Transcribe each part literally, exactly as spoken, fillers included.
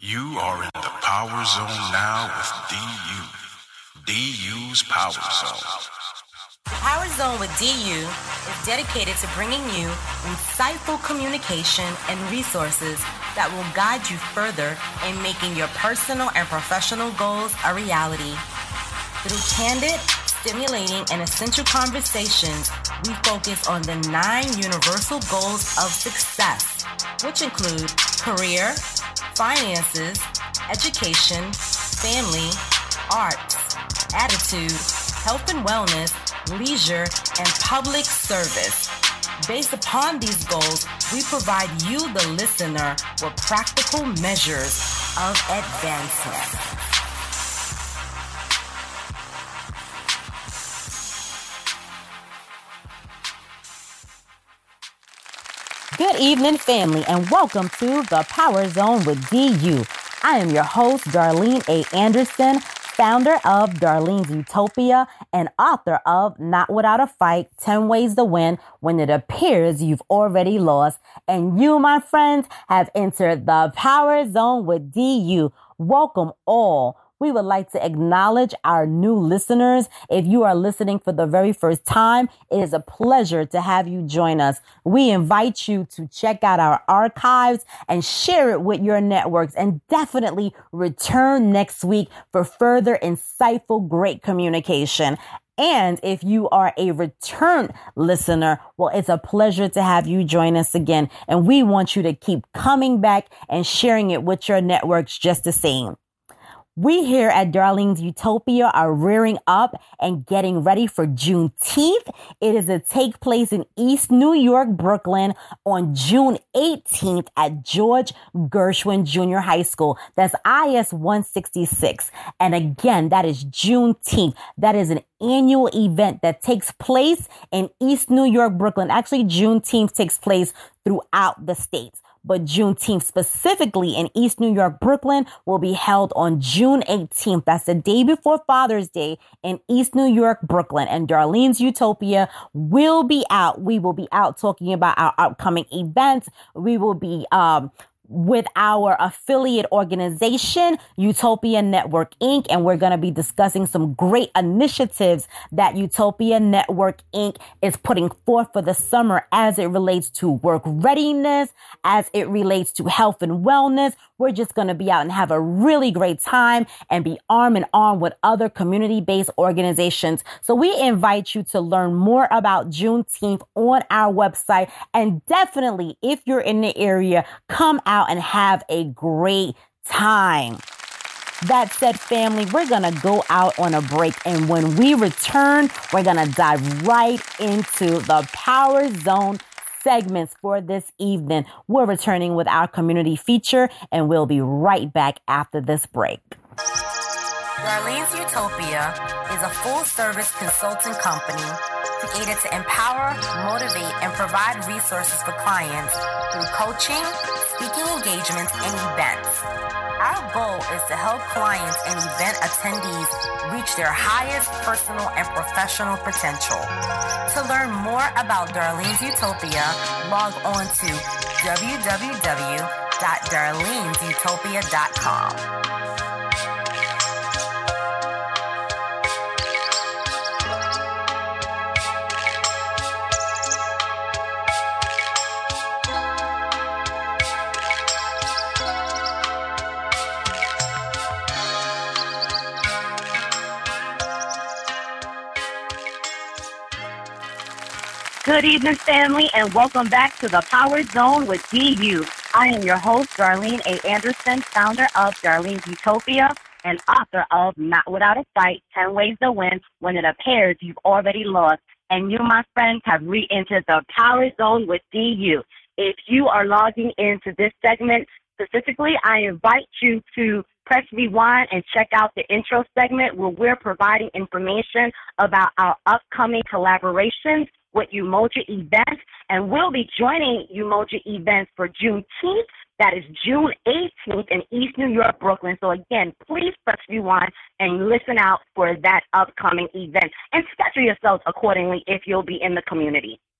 You are in the Power Zone now with D U. D U's Power Zone. Power Zone with D U is dedicated to bringing you insightful communication and resources that will guide you further in making your personal and professional goals a reality. Through candid, stimulating, and essential conversations, we focus on the nine universal goals of success, which include career, finances, education, family, arts, attitude, health and wellness, leisure, and public service. Based upon these goals, we provide you, the listener, with practical measures of advancement. Good evening, family, and welcome to the Power Zone with D U. I am your host, Darlene A. Anderson, founder of Darlene's Utopia and author of Not Without a Fight, ten Ways to Win When It Appears You've Already Lost. And you, my friends, have entered the Power Zone with D U. Welcome all. We would like to acknowledge our new listeners. If you are listening for the very first time, it is a pleasure to have you join us. We invite you to check out our archives and share it with your networks, and definitely return next week for further insightful, great communication. And if you are a return listener, well, it's a pleasure to have you join us again. And we want you to keep coming back and sharing it with your networks just the same. We here at Darlene's Utopia are rearing up and getting ready for Juneteenth. It is to take place in East New York, Brooklyn on June eighteenth at George Gershwin Junior High School. That's I S one sixty-six. And again, that is Juneteenth. That is an annual event that takes place in East New York, Brooklyn. Actually, Juneteenth takes place throughout the states, but Juneteenth specifically in East New York, Brooklyn will be held on June eighteenth. That's the day before Father's Day in East New York, Brooklyn. And Darlene's Utopia will be out. We will be out talking about our upcoming events. We will be, um, with our affiliate organization, Utopia Network Incorporated. And we're going to be discussing some great initiatives that Utopia Network Incorporated is putting forth for the summer as it relates to work readiness, as it relates to health and wellness. We're just going to be out and have a really great time and be arm in arm with other community-based organizations. So we invite you to learn more about Juneteenth on our website. And definitely, if you're in the area, come out and have a great time. That said, family, we're going to go out on a break. And when we return, we're going to dive right into the Power Zone segments for this evening. We're returning with our community feature, and we'll be right back after this break. Darlene's Utopia is a full-service consulting company created to empower, motivate, and provide resources for clients through coaching, speaking engagements, and events. Our goal is to help clients and event attendees reach their highest personal and professional potential. To learn more about Darlene's Utopia, log on to w w w dot darlenes utopia dot com. Good evening, family, and welcome back to the Power Zone with D U. I am your host, Darlene A. Anderson, founder of Darlene's Utopia and author of Not Without a Fight, ten Ways to Win When It Appears You've Already Lost. And you, my friends, have re-entered the Power Zone with D U. If you are logging into this segment specifically, I invite you to press rewind and check out the intro segment where we're providing information about our upcoming collaborations with Umoja Events, and we'll be joining Umoja Events for Juneteenth. That is June eighteenth in East New York, Brooklyn. So again, please press rewind and listen out for that upcoming event and schedule yourselves accordingly if you'll be in the community.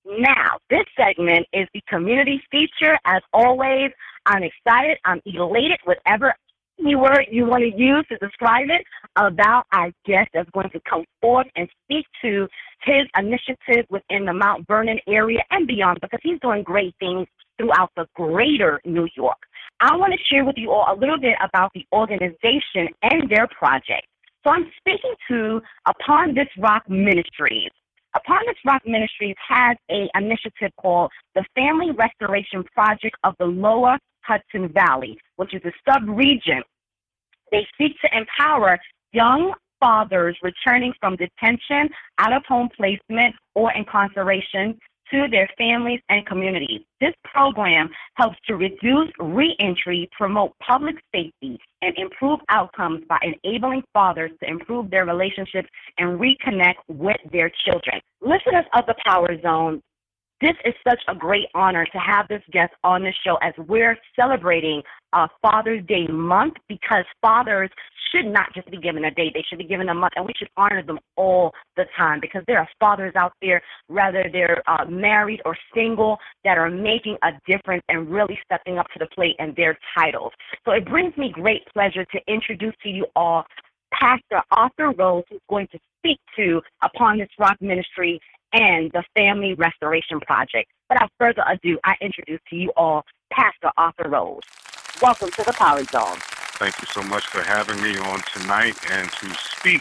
Now, this segment is the community feature. As always, I'm excited. I'm elated, whatever word you want to use to describe it, about our guest that's going to come forth and speak to his initiative within the Mount Vernon area and beyond, because he's doing great things throughout the greater New York. I want to share with you all a little bit about the organization and their project. So I'm speaking to Upon This Rock Ministries. Upon This Rock Ministries has an initiative called the Family Restoration Project of the Lower Hudson Valley, which is a sub-region. They seek to empower young fathers returning from detention, out-of-home placement, or incarceration to their families and communities. This program helps to reduce reentry, promote public safety, and improve outcomes by enabling fathers to improve their relationships and reconnect with their children. Listeners of the Power Zone, this is such a great honor to have this guest on the show as we're celebrating uh, Father's Day month, because fathers should not just be given a day. They should be given a month, and we should honor them all the time, because there are fathers out there, whether they're uh, married or single, that are making a difference and really stepping up to the plate in their titles. So it brings me great pleasure to introduce to you all Pastor Arthur Rose, who's going to speak to Upon This Rock Ministry and the Family Restoration Project. Without further ado, I introduce to you all Pastor Arthur Rose. Welcome to the Power Zone. Thank you so much for having me on tonight and to speak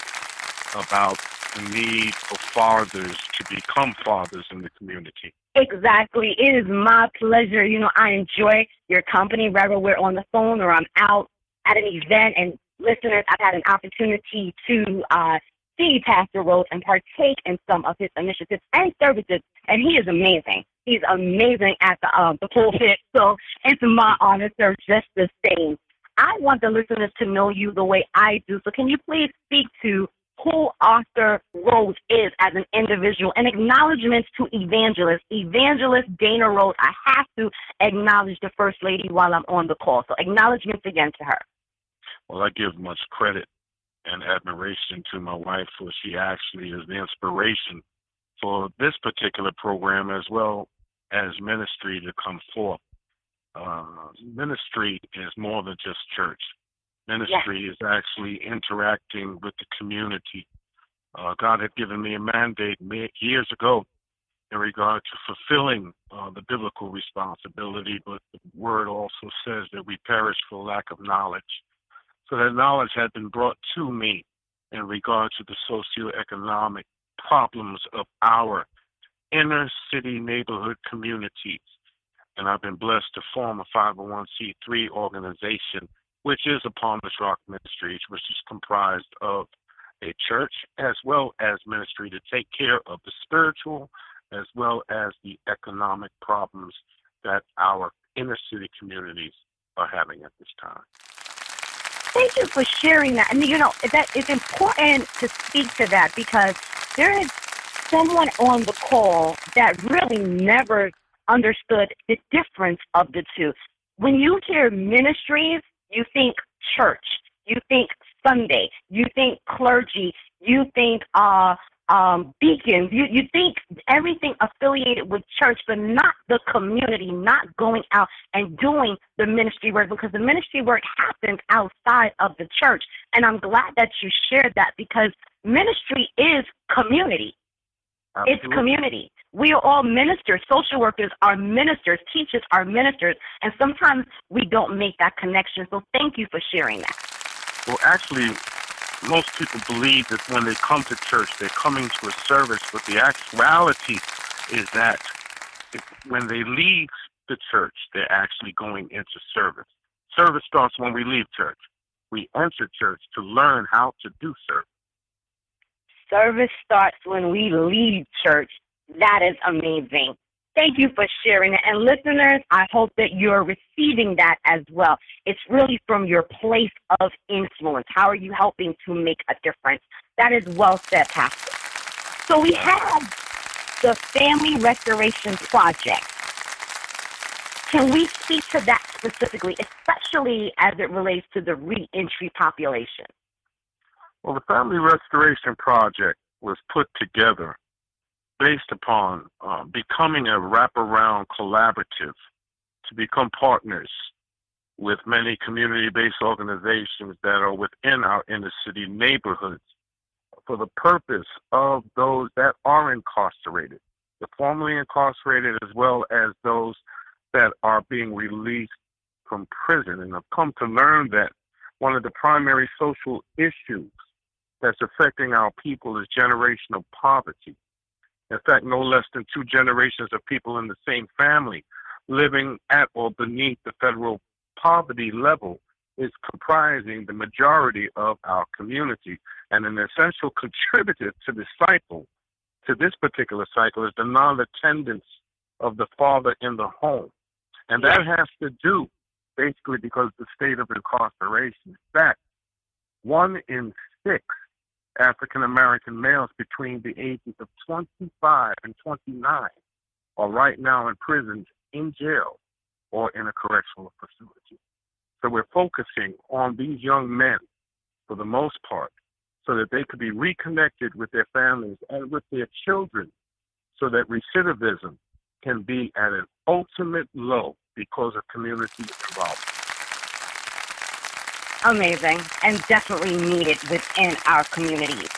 about the need for fathers to become fathers in the community. Exactly. It is my pleasure. You know, I enjoy your company, whether we're on the phone or I'm out at an event. And listeners, I've had an opportunity to uh, see Pastor Rose and partake in some of his initiatives and services, and he is amazing. He's amazing at the um, the pulpit, so it's my honor, sir, just the same. I want the listeners to know you the way I do, so can you please speak to who Arthur Rose is as an individual, and acknowledgments to Evangelist. Evangelist Dana Rose, I have to acknowledge the First Lady while I'm on the call, so acknowledgments again to her. Well, I give much credit and admiration to my wife, for she actually is the inspiration for this particular program, as well as ministry to come forth. Uh, ministry is more than just church. Ministry yes. is actually interacting with the community. Uh, God had given me a mandate years ago in regard to fulfilling uh, the biblical responsibility, but the word also says that we perish for lack of knowledge. So that knowledge had been brought to me in regard to the socioeconomic problems of our inner city neighborhood communities. And I've been blessed to form a five oh one c three organization, which is Upon This Rock Ministries, which is comprised of a church as well as ministry to take care of the spiritual as well as the economic problems that our inner city communities are having at this time. Thank you for sharing that. And, you know, that it's important to speak to that, because there is someone on the call that really never understood the difference of the two. When you hear ministries, you think church, you think Sunday, you think clergy, you think uh, um, deacons, you, you think everything affiliated with church, but not the community, not going out and doing the ministry work, because the ministry work happens outside of the church. And I'm glad that you shared that, because ministry is community. Absolutely. It's community. We are all ministers. Social workers are ministers. Teachers are ministers. And sometimes we don't make that connection. So thank you for sharing that. Well, actually, most people believe that when they come to church, they're coming to a service. But the actuality is that if, when they leave the church, they're actually going into service. Service starts when we leave church. We enter church to learn how to do service. Service starts when we leave church. That is amazing. Thank you for sharing it. And listeners, I hope that you're receiving that as well. It's really from your place of influence. How are you helping to make a difference? That is well said, Pastor. So we have the Family Restoration Project. Can we speak to that specifically, especially as it relates to the reentry population? Well, the Family Restoration Project was put together based upon uh, becoming a wraparound collaborative to become partners with many community-based organizations that are within our inner-city neighborhoods for the purpose of those that are incarcerated, the formerly incarcerated as well as those that are being released from prison. And I've come to learn that one of the primary social issues that's affecting our people is generational poverty. In fact, no less than two generations of people in the same family living at or beneath the federal poverty level is comprising the majority of our community. And an essential contributor to the cycle, to this particular cycle, is the non-attendance of the father in the home. And that has to do basically because the state of incarceration. In fact, one in six African-American males between the ages of twenty-five and twenty-nine are right now in prison, in jail, or in a correctional facility. So we're focusing on these young men for the most part so that they could be reconnected with their families and with their children so that recidivism can be at an ultimate low because of community involvement. Amazing, and definitely needed within our communities.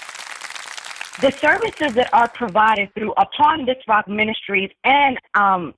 The services that are provided through Upon This Rock Ministries and, um,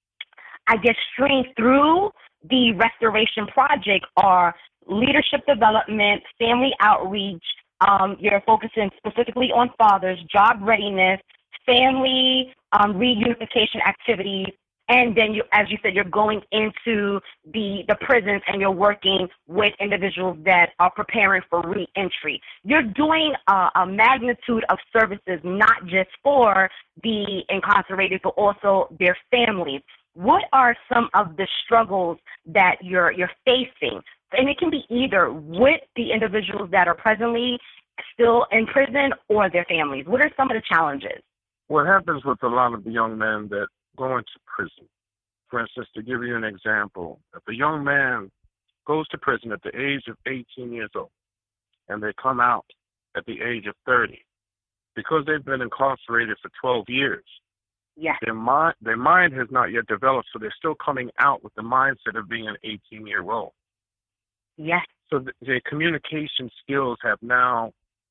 I guess, streamed through the Restoration Project are leadership development, family outreach. Um, you're focusing specifically on fathers, job readiness, family um, reunification activities, and then, you, as you said, you're going into the, the prisons and you're working with individuals that are preparing for reentry. You're doing uh, a magnitude of services not just for the incarcerated, but also their families. What are some of the struggles that you're you're facing? And it can be either with the individuals that are presently still in prison or their families. What are some of the challenges? What happens with a lot of the young men that go into prison, for instance, to give you an example, if a young man goes to prison at the age of eighteen years old and they come out at the age of thirty, because they've been incarcerated for twelve years, yes, their mind, their mind has not yet developed, so they're still coming out with the mindset of being an eighteen-year-old. Yes. So th- their communication skills have now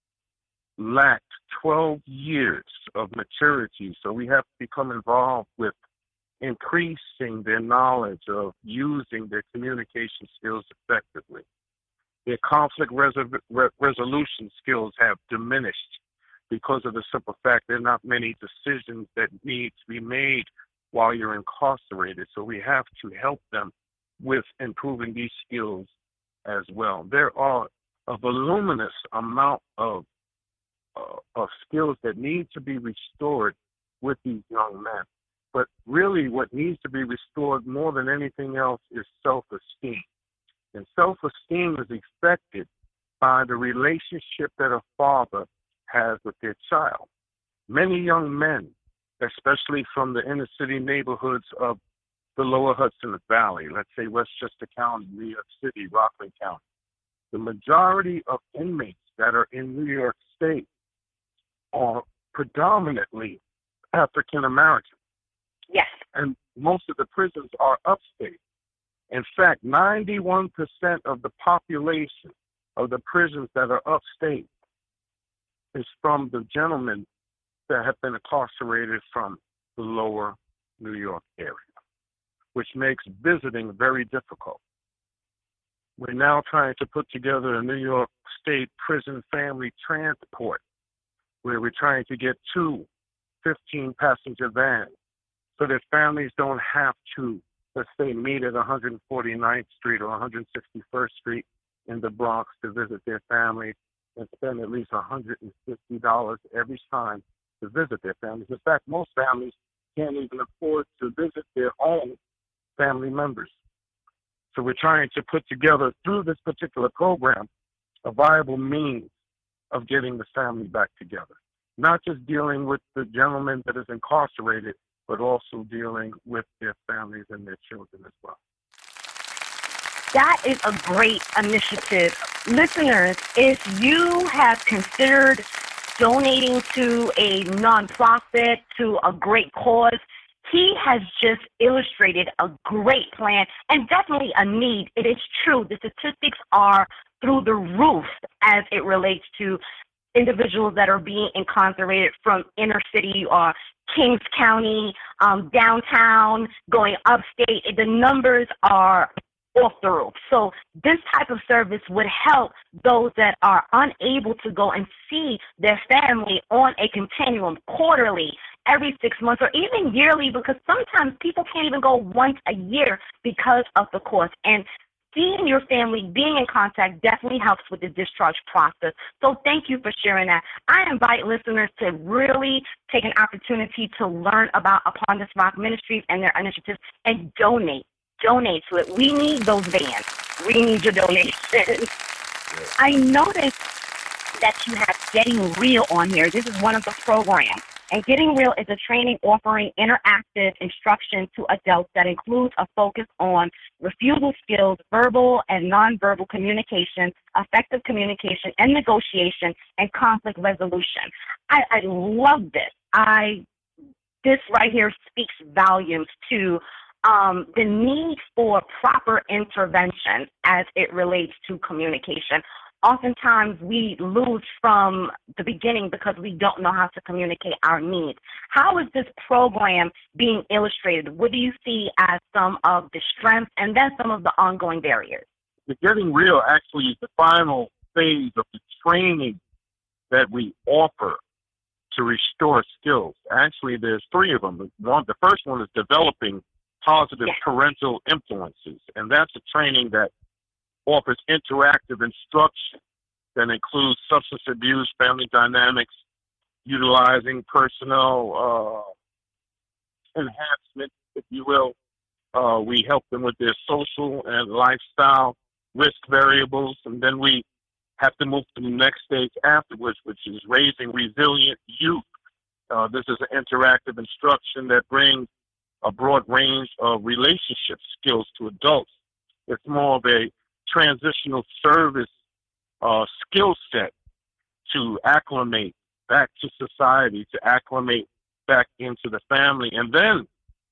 lacked twelve years of maturity, so we have to become involved with increasing their knowledge of using their communication skills effectively. Their conflict resol- re- resolution skills have diminished because of the simple fact there are not many decisions that need to be made while you're incarcerated, so we have to help them with improving these skills as well. There are a voluminous amount of Uh, of skills that need to be restored with these young men. But really what needs to be restored more than anything else is self-esteem. And self-esteem is affected by the relationship that a father has with their child. Many young men, especially from the inner city neighborhoods of the lower Hudson Valley, let's say Westchester County, New York City, Rockland County, the majority of inmates that are in New York State are predominantly African American. Yes. And most of the prisons are upstate. In fact, ninety-one percent of the population of the prisons that are upstate is from the gentlemen that have been incarcerated from the lower New York area, which makes visiting very difficult. We're now trying to put together a New York State prison family transport where we're trying to get two fifteen-passenger vans so that families don't have to, let's say, meet at one forty-ninth Street or one sixty-first Street in the Bronx to visit their families and spend at least one hundred fifty dollars every time to visit their families. In fact, most families can't even afford to visit their own family members. So we're trying to put together, through this particular program, a viable means of getting the family back together. Not just dealing with the gentleman that is incarcerated, but also dealing with their families and their children as well. That is a great initiative. Listeners, if you have considered donating to a nonprofit, to a great cause. He has just illustrated a great plan and definitely a need. It is true. The statistics are through the roof as it relates to individuals that are being incarcerated from inner city or Kings County, um, downtown, going upstate. The numbers are off the roof. So this type of service would help those that are unable to go and see their family on a continuum quarterly, every six months, or even yearly, because sometimes people can't even go once a year because of the cost. And seeing your family, being in contact, definitely helps with the discharge process. So thank you for sharing that. I invite listeners to really take an opportunity to learn about Upon This Rock Ministries and their initiatives and donate. Donate to it. We need those vans. We need your donations. I noticed that you have Getting Real on here. This is one of the programs. And Getting Real is a training offering interactive instruction to adults that includes a focus on refusal skills, verbal and nonverbal communication, effective communication and negotiation, and conflict resolution. I, I love this. I this right here speaks volumes to um, the need for proper intervention as it relates to communication. Oftentimes we lose from the beginning because we don't know how to communicate our needs. How is this program being illustrated? What do you see as some of the strengths and then some of the ongoing barriers? The Getting Real actually is the final phase of the training that we offer to restore skills. Actually, there's three of them. One, the first one is developing positive yes. parental influences, and that's a training that offers interactive instruction that includes substance abuse, family dynamics, utilizing personal uh, enhancement, if you will. Uh, we help them with their social and lifestyle risk variables, and then we have to move to the next stage afterwards, which is raising resilient youth. Uh, this is an interactive instruction that brings a broad range of relationship skills to adults. It's more of a transitional service uh, skill set to acclimate back to society, to acclimate back into the family. And then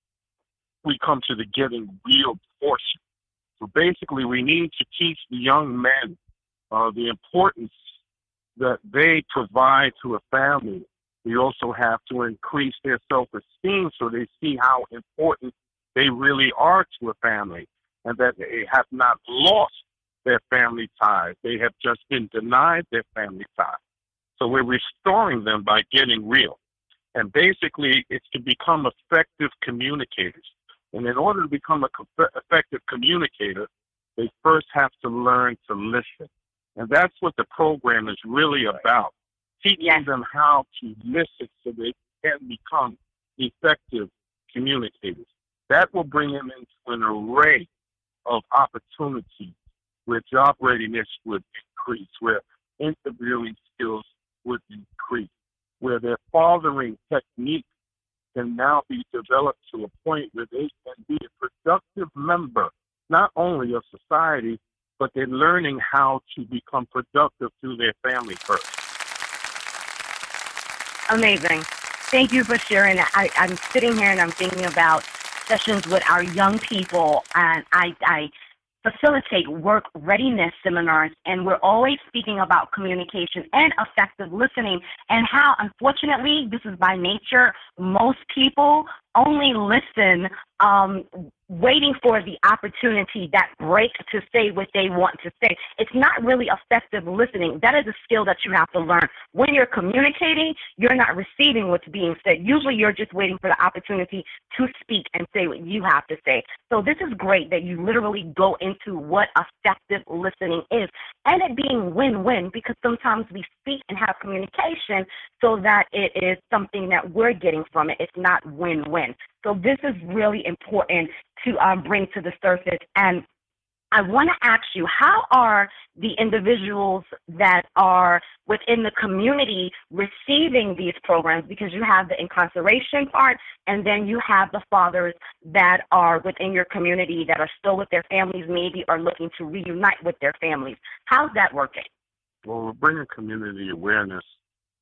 we come to the Getting Real portion. So basically, we need to teach the young men uh, the importance that they provide to a family. We also have to increase their self-esteem so they see how important they really are to a family and that they have not lost their family ties. They have just been denied their family ties. So we're restoring them by Getting Real. And basically, it's to become effective communicators. And in order to become an effective communicator, they first have to learn to listen. And that's what the program is really about, teaching yes. them how to listen so they can become effective communicators. That will bring them into an array of opportunities where job readiness would increase, where interviewing skills would increase, where their fathering technique can now be developed to a point where they can be a productive member, not only of society, but they're learning how to become productive through their family first. Amazing. Thank you for sharing that. I, I'm sitting here and I'm thinking about sessions with our young people, and I, I facilitate work readiness seminars, and we're always speaking about communication and effective listening and how, unfortunately, this is by nature, most people only listen um, waiting for the opportunity, that break to say what they want to say. It's not really effective listening. That is a skill that you have to learn. When you're communicating, you're not receiving what's being said. Usually you're just waiting for the opportunity to speak and say what you have to say. So this is great that you literally go into what effective listening is, and it being win-win, because sometimes we speak and have communication so that it is something that we're getting from it. It's not win-win. So this is really important to um, bring to the surface. And I want to ask you, how are the individuals that are within the community receiving these programs? Because you have the incarceration part, and then you have the fathers that are within your community that are still with their families, maybe are looking to reunite with their families. How's that working? Well, we're bringing community awareness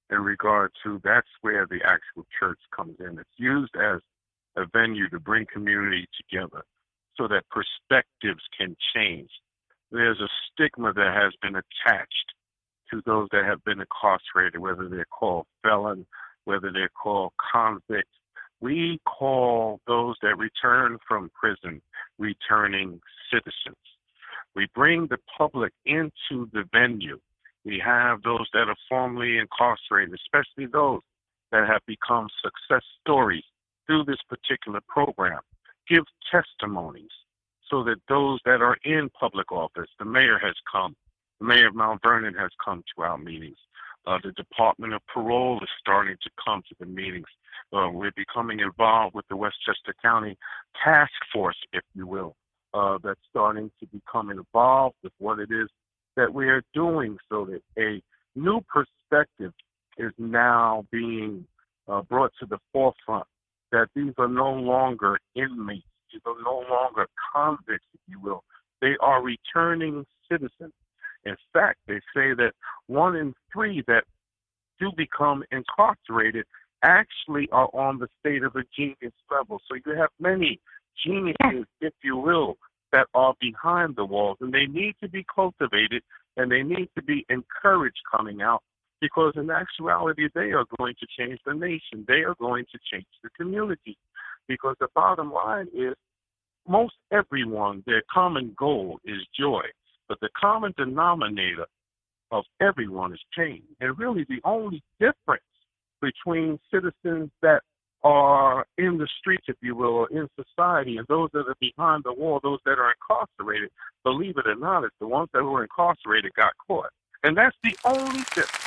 in regard to that's where the actual church comes in. It's used as a venue to bring community together so that perspectives can change. There's a stigma that has been attached to those that have been incarcerated, whether they're called felon, whether they're called convicts. We call those that return from prison returning citizens. We bring the public into the venue. We have those that are formerly incarcerated, especially those that have become success stories through this particular program, give testimonies so that those that are in public office, the mayor has come, the mayor of Mount Vernon has come to our meetings. Uh, the Department of Parole is starting to come to the meetings. Uh, we're becoming involved with the Westchester County Task Force, if you will, uh, that's starting to become involved with what it is that we are doing so that a new perspective is now being uh, brought to the forefront, that these are no longer inmates, these are no longer convicts, if you will. They are returning citizens. In fact, they say that one in three that do become incarcerated actually are on the state of a genius level. So you have many geniuses, if you will, that are behind the walls, and they need to be cultivated and they need to be encouraged coming out, because in actuality they are going to change the nation. They are going to change the community, because the bottom line is most everyone, their common goal is joy, but the common denominator of everyone is pain. And really the only difference between citizens that are in the streets, if you will, or in society, and those that are behind the wall, those that are incarcerated, believe it or not, it's the ones that were incarcerated got caught. And that's the only difference.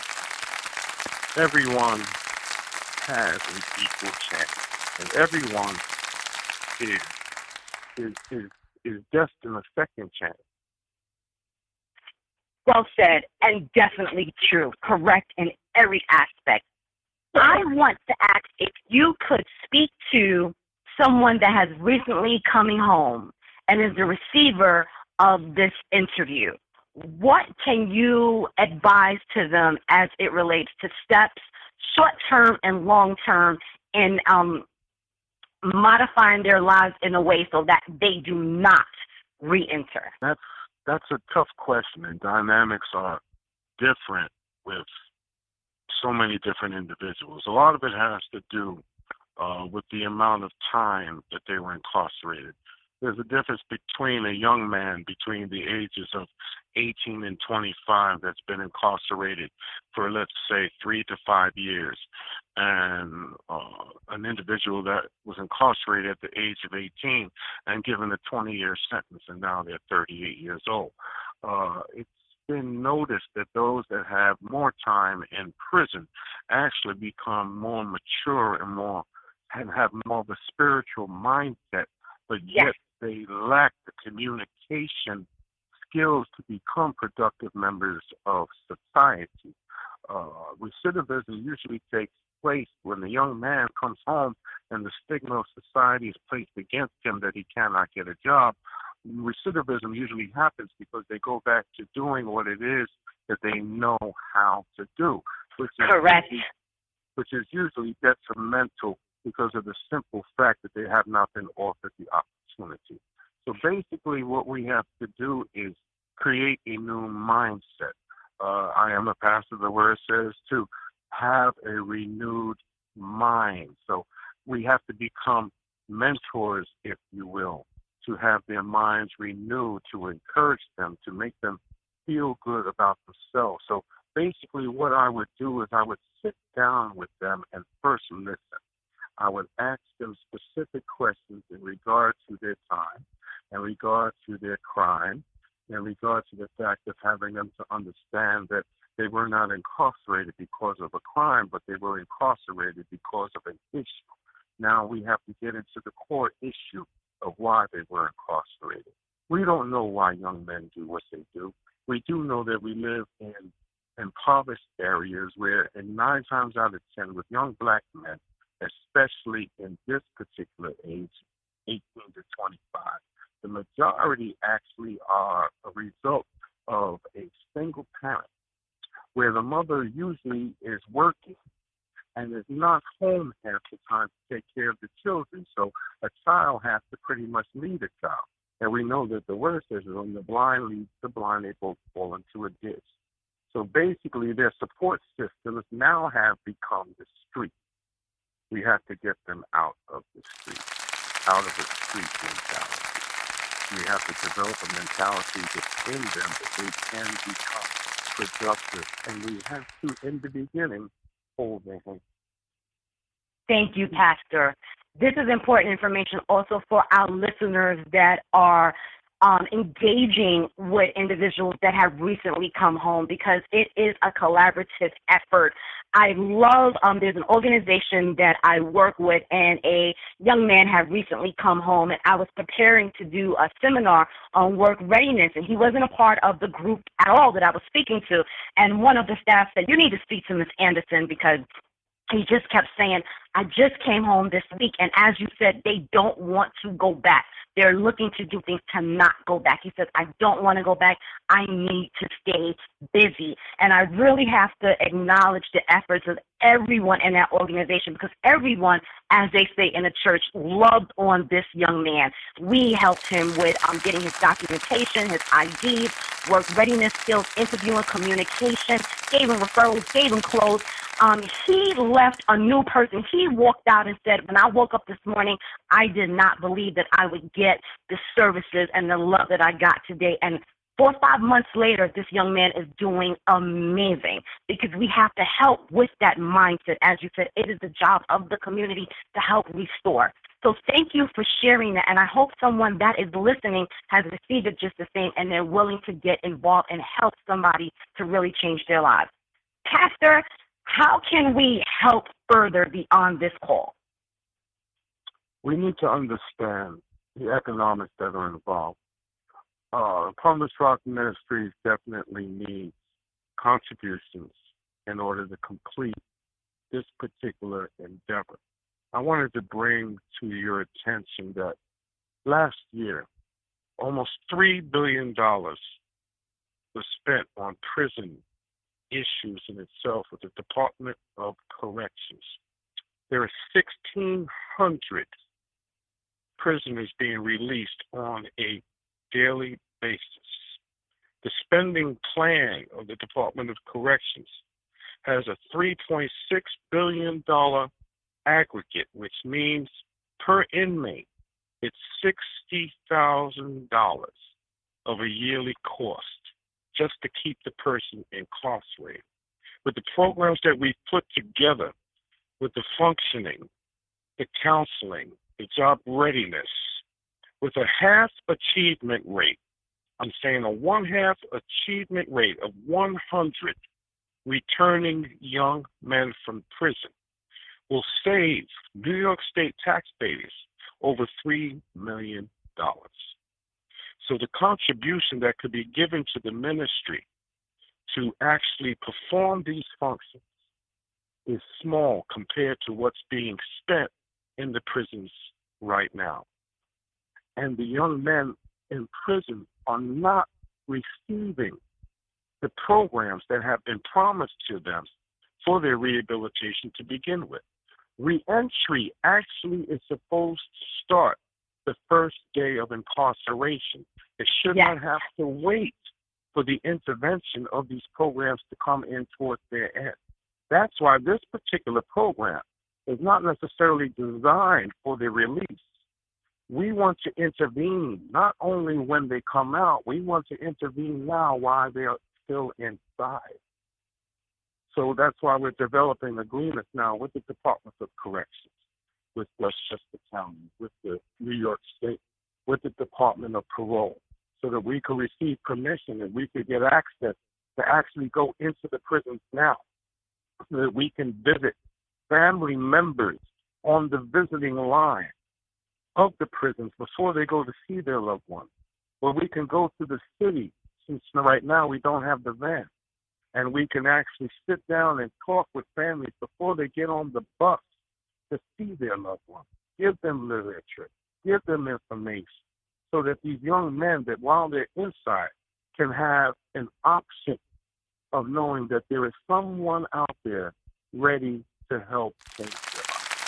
Everyone has an equal chance, and everyone is is is, is destined a second chance. Well said, and definitely true, correct in every aspect. I want to ask if you could speak to someone that has recently coming home and is the receiver of this interview. What can you advise to them as it relates to steps, short-term and long-term, in um, modifying their lives in a way so that they do not re-enter? That's, that's a tough question, and dynamics are different with so many different individuals. A lot of it has to do uh, with the amount of time that they were incarcerated. There's a difference between a young man between the ages of eighteen and twenty-five that's been incarcerated for, let's say, three to five years, and uh, an individual that was incarcerated at the age of eighteen and given a twenty-year sentence, and now they're thirty-eight years old. Uh, it's been noticed that those that have more time in prison actually become more mature and more and have more of a spiritual mindset, but yet yes. they lack the communication skills to become productive members of society. Uh, recidivism usually takes place when the young man comes home and the stigma of society is placed against him that he cannot get a job. Recidivism usually happens because they go back to doing what it is that they know how to do, which is correct, usually, which is usually detrimental because of the simple fact that they have not been offered the opportunity. So basically what we have to do is create a new mindset. Uh, I am a pastor. The word says to have a renewed mind. So we have to become mentors, if you will, to have their minds renewed, to encourage them, to make them feel good about themselves. So basically what I would do is I would sit down with them and first listen. I would ask them specific questions in regard to their time, in regard to their crime, in regard to the fact of having them to understand that they were not incarcerated because of a crime, but they were incarcerated because of an issue. Now we have to get into the core issue of why they were incarcerated. We don't know why young men do what they do. We do know that we live in impoverished areas where, and nine times out of ten, with young black men, especially in this particular age, eighteen to twenty-five, the majority actually are a result of a single parent where the mother usually is working and is not home half the time to take care of the children. So a child has to pretty much lead a child. And we know that the word says when the blind leads the blind, they both fall into a ditch. So basically their support systems now have become the street. We have to get them out of the street, out of the street mentality. We have to develop a mentality within them that they can become productive. And we have to, in the beginning, hold their hand. Thank you, Pastor. This is important information also for our listeners that are um, engaging with individuals that have recently come home, because it is a collaborative effort. I love, um, there's an organization that I work with, and a young man had recently come home, and I was preparing to do a seminar on work readiness, and he wasn't a part of the group at all that I was speaking to. And one of the staff said, you need to speak to Miz Anderson, because he just kept saying, I just came home this week, and as you said, they don't want to go back. They're looking to do things to not go back. He says, I don't want to go back. I need to stay busy. And I really have to acknowledge the efforts of everyone in that organization, because everyone, as they say in the church, loved on this young man. We helped him with um, getting his documentation, his I Ds, work readiness skills, interviewing, communication, gave him referrals, gave him clothes. Um, he left a new person. He walked out and said, when I woke up this morning, I did not believe that I would get the services and the love that I got today. And four or five months later, this young man is doing amazing, because we have to help with that mindset. As you said, it is the job of the community to help restore. So thank you for sharing that, and I hope someone that is listening has received it just the same, and they're willing to get involved and help somebody to really change their lives. Pastor, how can we help further beyond this call? We need to understand the economics that are involved. Uh, Promise Rock Ministries definitely needs contributions in order to complete this particular endeavor. I wanted to bring to your attention that last year, almost three billion dollars was spent on prison issues in itself with the Department of Corrections. There are sixteen hundred prisoners being released on a daily basis. The spending plan of the Department of Corrections has a three point six billion dollars aggregate, which means per inmate, it's sixty thousand dollars of a yearly cost just to keep the person incarcerated. With the programs that we've put together, with the functioning, the counseling, the job readiness, with a half achievement rate, I'm saying a one-half achievement rate of one hundred returning young men from prison will save New York State taxpayers over three million dollars. So the contribution that could be given to the ministry to actually perform these functions is small compared to what's being spent in the prisons right now. And the young men in prison are not receiving the programs that have been promised to them for their rehabilitation to begin with. Reentry actually is supposed to start the first day of incarceration. It should yes. not have to wait for the intervention of these programs to come in towards their end. That's why this particular program is not necessarily designed for their release. We want to intervene not only when they come out, we want to intervene now while they are still inside. So that's why we're developing agreements now with the Department of Corrections, with Westchester County, with the New York State, with the Department of Parole, so that we can receive permission and we can get access to actually go into the prisons now, so that we can visit family members on the visiting line of the prisons before they go to see their loved ones. Where we can go to the city, since right now we don't have the van, and we can actually sit down and talk with families before they get on the bus to see their loved ones, give them literature, give them information, so that these young men that while they're inside can have an option of knowing that there is someone out there ready to help change their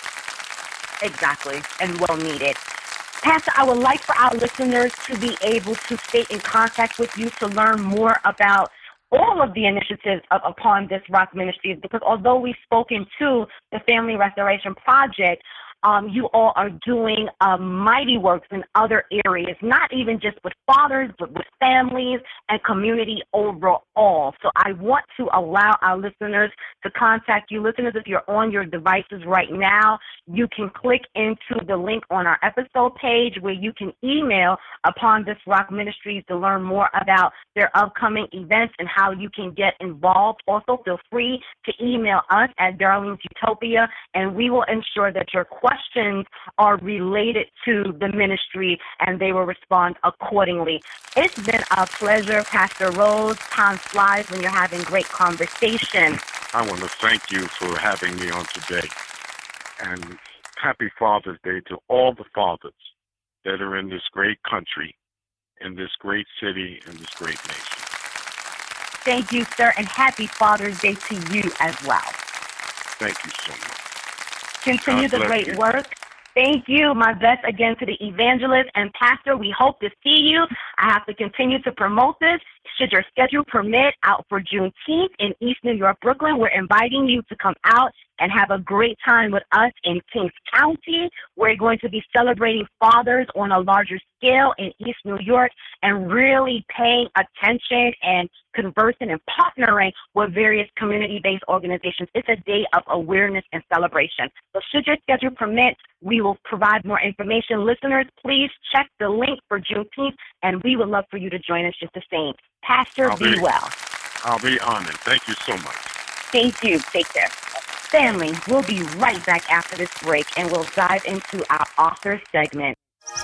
life. Exactly, and well needed. Pastor, I would like for our listeners to be able to stay in contact with you to learn more about all of the initiatives of Upon This Rock Ministries, because although we've spoken to the Family Restoration Project, Um, you all are doing uh, mighty works in other areas, not even just with fathers, but with families and community overall. So I want to allow our listeners to contact you. Listeners, if you're on your devices right now, you can click into the link on our episode page where you can email Upon This Rock Ministries to learn more about their upcoming events and how you can get involved. Also, feel free to email us at Darlene's Utopia, and we will ensure that your questions questions are related to the ministry, and they will respond accordingly. It's been a pleasure, Pastor Rose. Time flies when you're having great conversation. I want to thank you for having me on today. And happy Father's Day to all the fathers that are in this great country, in this great city, in this great nation. Thank you, sir, and happy Father's Day to you as well. Thank you so much. Continue God the great you. work. Thank you. My best again to the evangelist and pastor. We hope to see you. I have to continue to promote this. Should your schedule permit, out for Juneteenth in East New York, Brooklyn. We're inviting you to come out and have a great time with us in Kings County. We're going to be celebrating fathers on a larger scale in East New York and really paying attention and conversing and partnering with various community-based organizations. It's a day of awareness and celebration. So should your schedule permit, we will provide more information. Listeners, please check the link for Juneteenth, and we would love for you to join us just the same. Pastor, be, be well. I'll be honored. Thank you so much. Thank you. Take care. Family, we'll be right back after this break, and we'll dive into our author segment.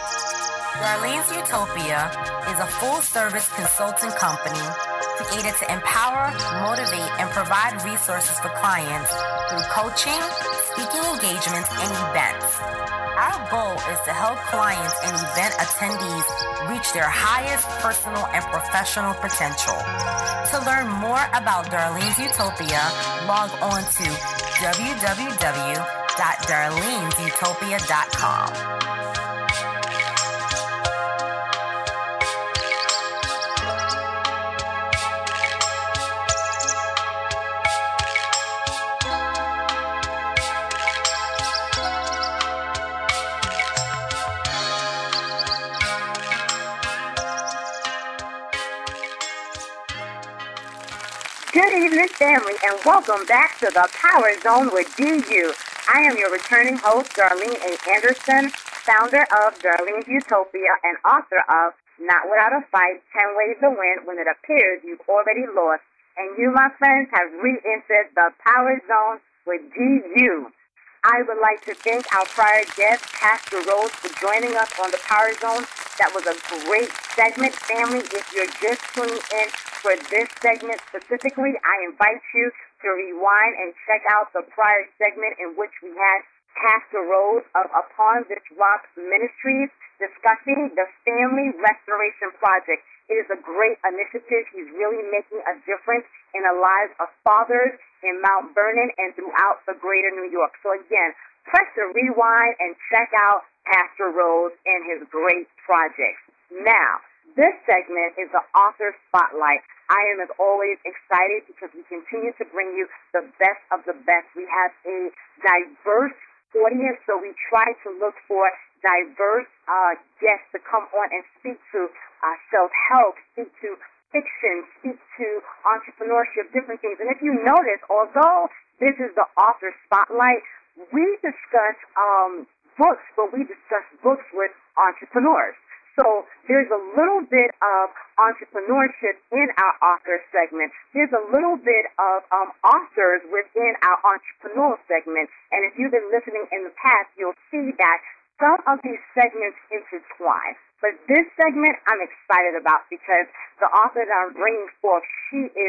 Darlene's Utopia is a full-service consulting company created to empower, motivate, and provide resources for clients through coaching, speaking engagements, and events. Our goal is to help clients and event attendees reach their highest personal and professional potential. To learn more about Darlene's Utopia, log on to w w w dot darlenes utopia dot com. Good evening, family, and welcome back to the Power Zone with D U. I am your returning host, Darlene A. Anderson, founder of Darlene's Utopia and author of Not Without a Fight, ten Ways to Win When It Appears You've Already Lost. And you, my friends, have re-entered the Power Zone with D U. I would like to thank our prior guest, Pastor Rose, for joining us on the Power Zone. That was a great segment, family. If you're just tuning in for this segment specifically, I invite you to rewind and check out the prior segment in which we had Pastor Rose of Upon This Rock Ministries discussing the Family Restoration Project. It is a great initiative. He's really making a difference in the lives of fathers in Mount Vernon and throughout the greater New York. So again, press the rewind and check out Pastor Rose and his great projects. Now, this segment is the Author Spotlight. I am, as always, excited because we continue to bring you the best of the best. We have a diverse audience, so we try to look for diverse uh, guests to come on and speak to uh, self-help, speak to fiction, speak to entrepreneurship, different things. And if you notice, although this is the Author Spotlight, we discuss um, books, but we discuss books with entrepreneurs. So there's a little bit of entrepreneurship in our author segment. There's a little bit of um, authors within our entrepreneurial segment. And if you've been listening in the past, you'll see that some of these segments intertwine. But this segment I'm excited about because the author that I'm bringing forth, she is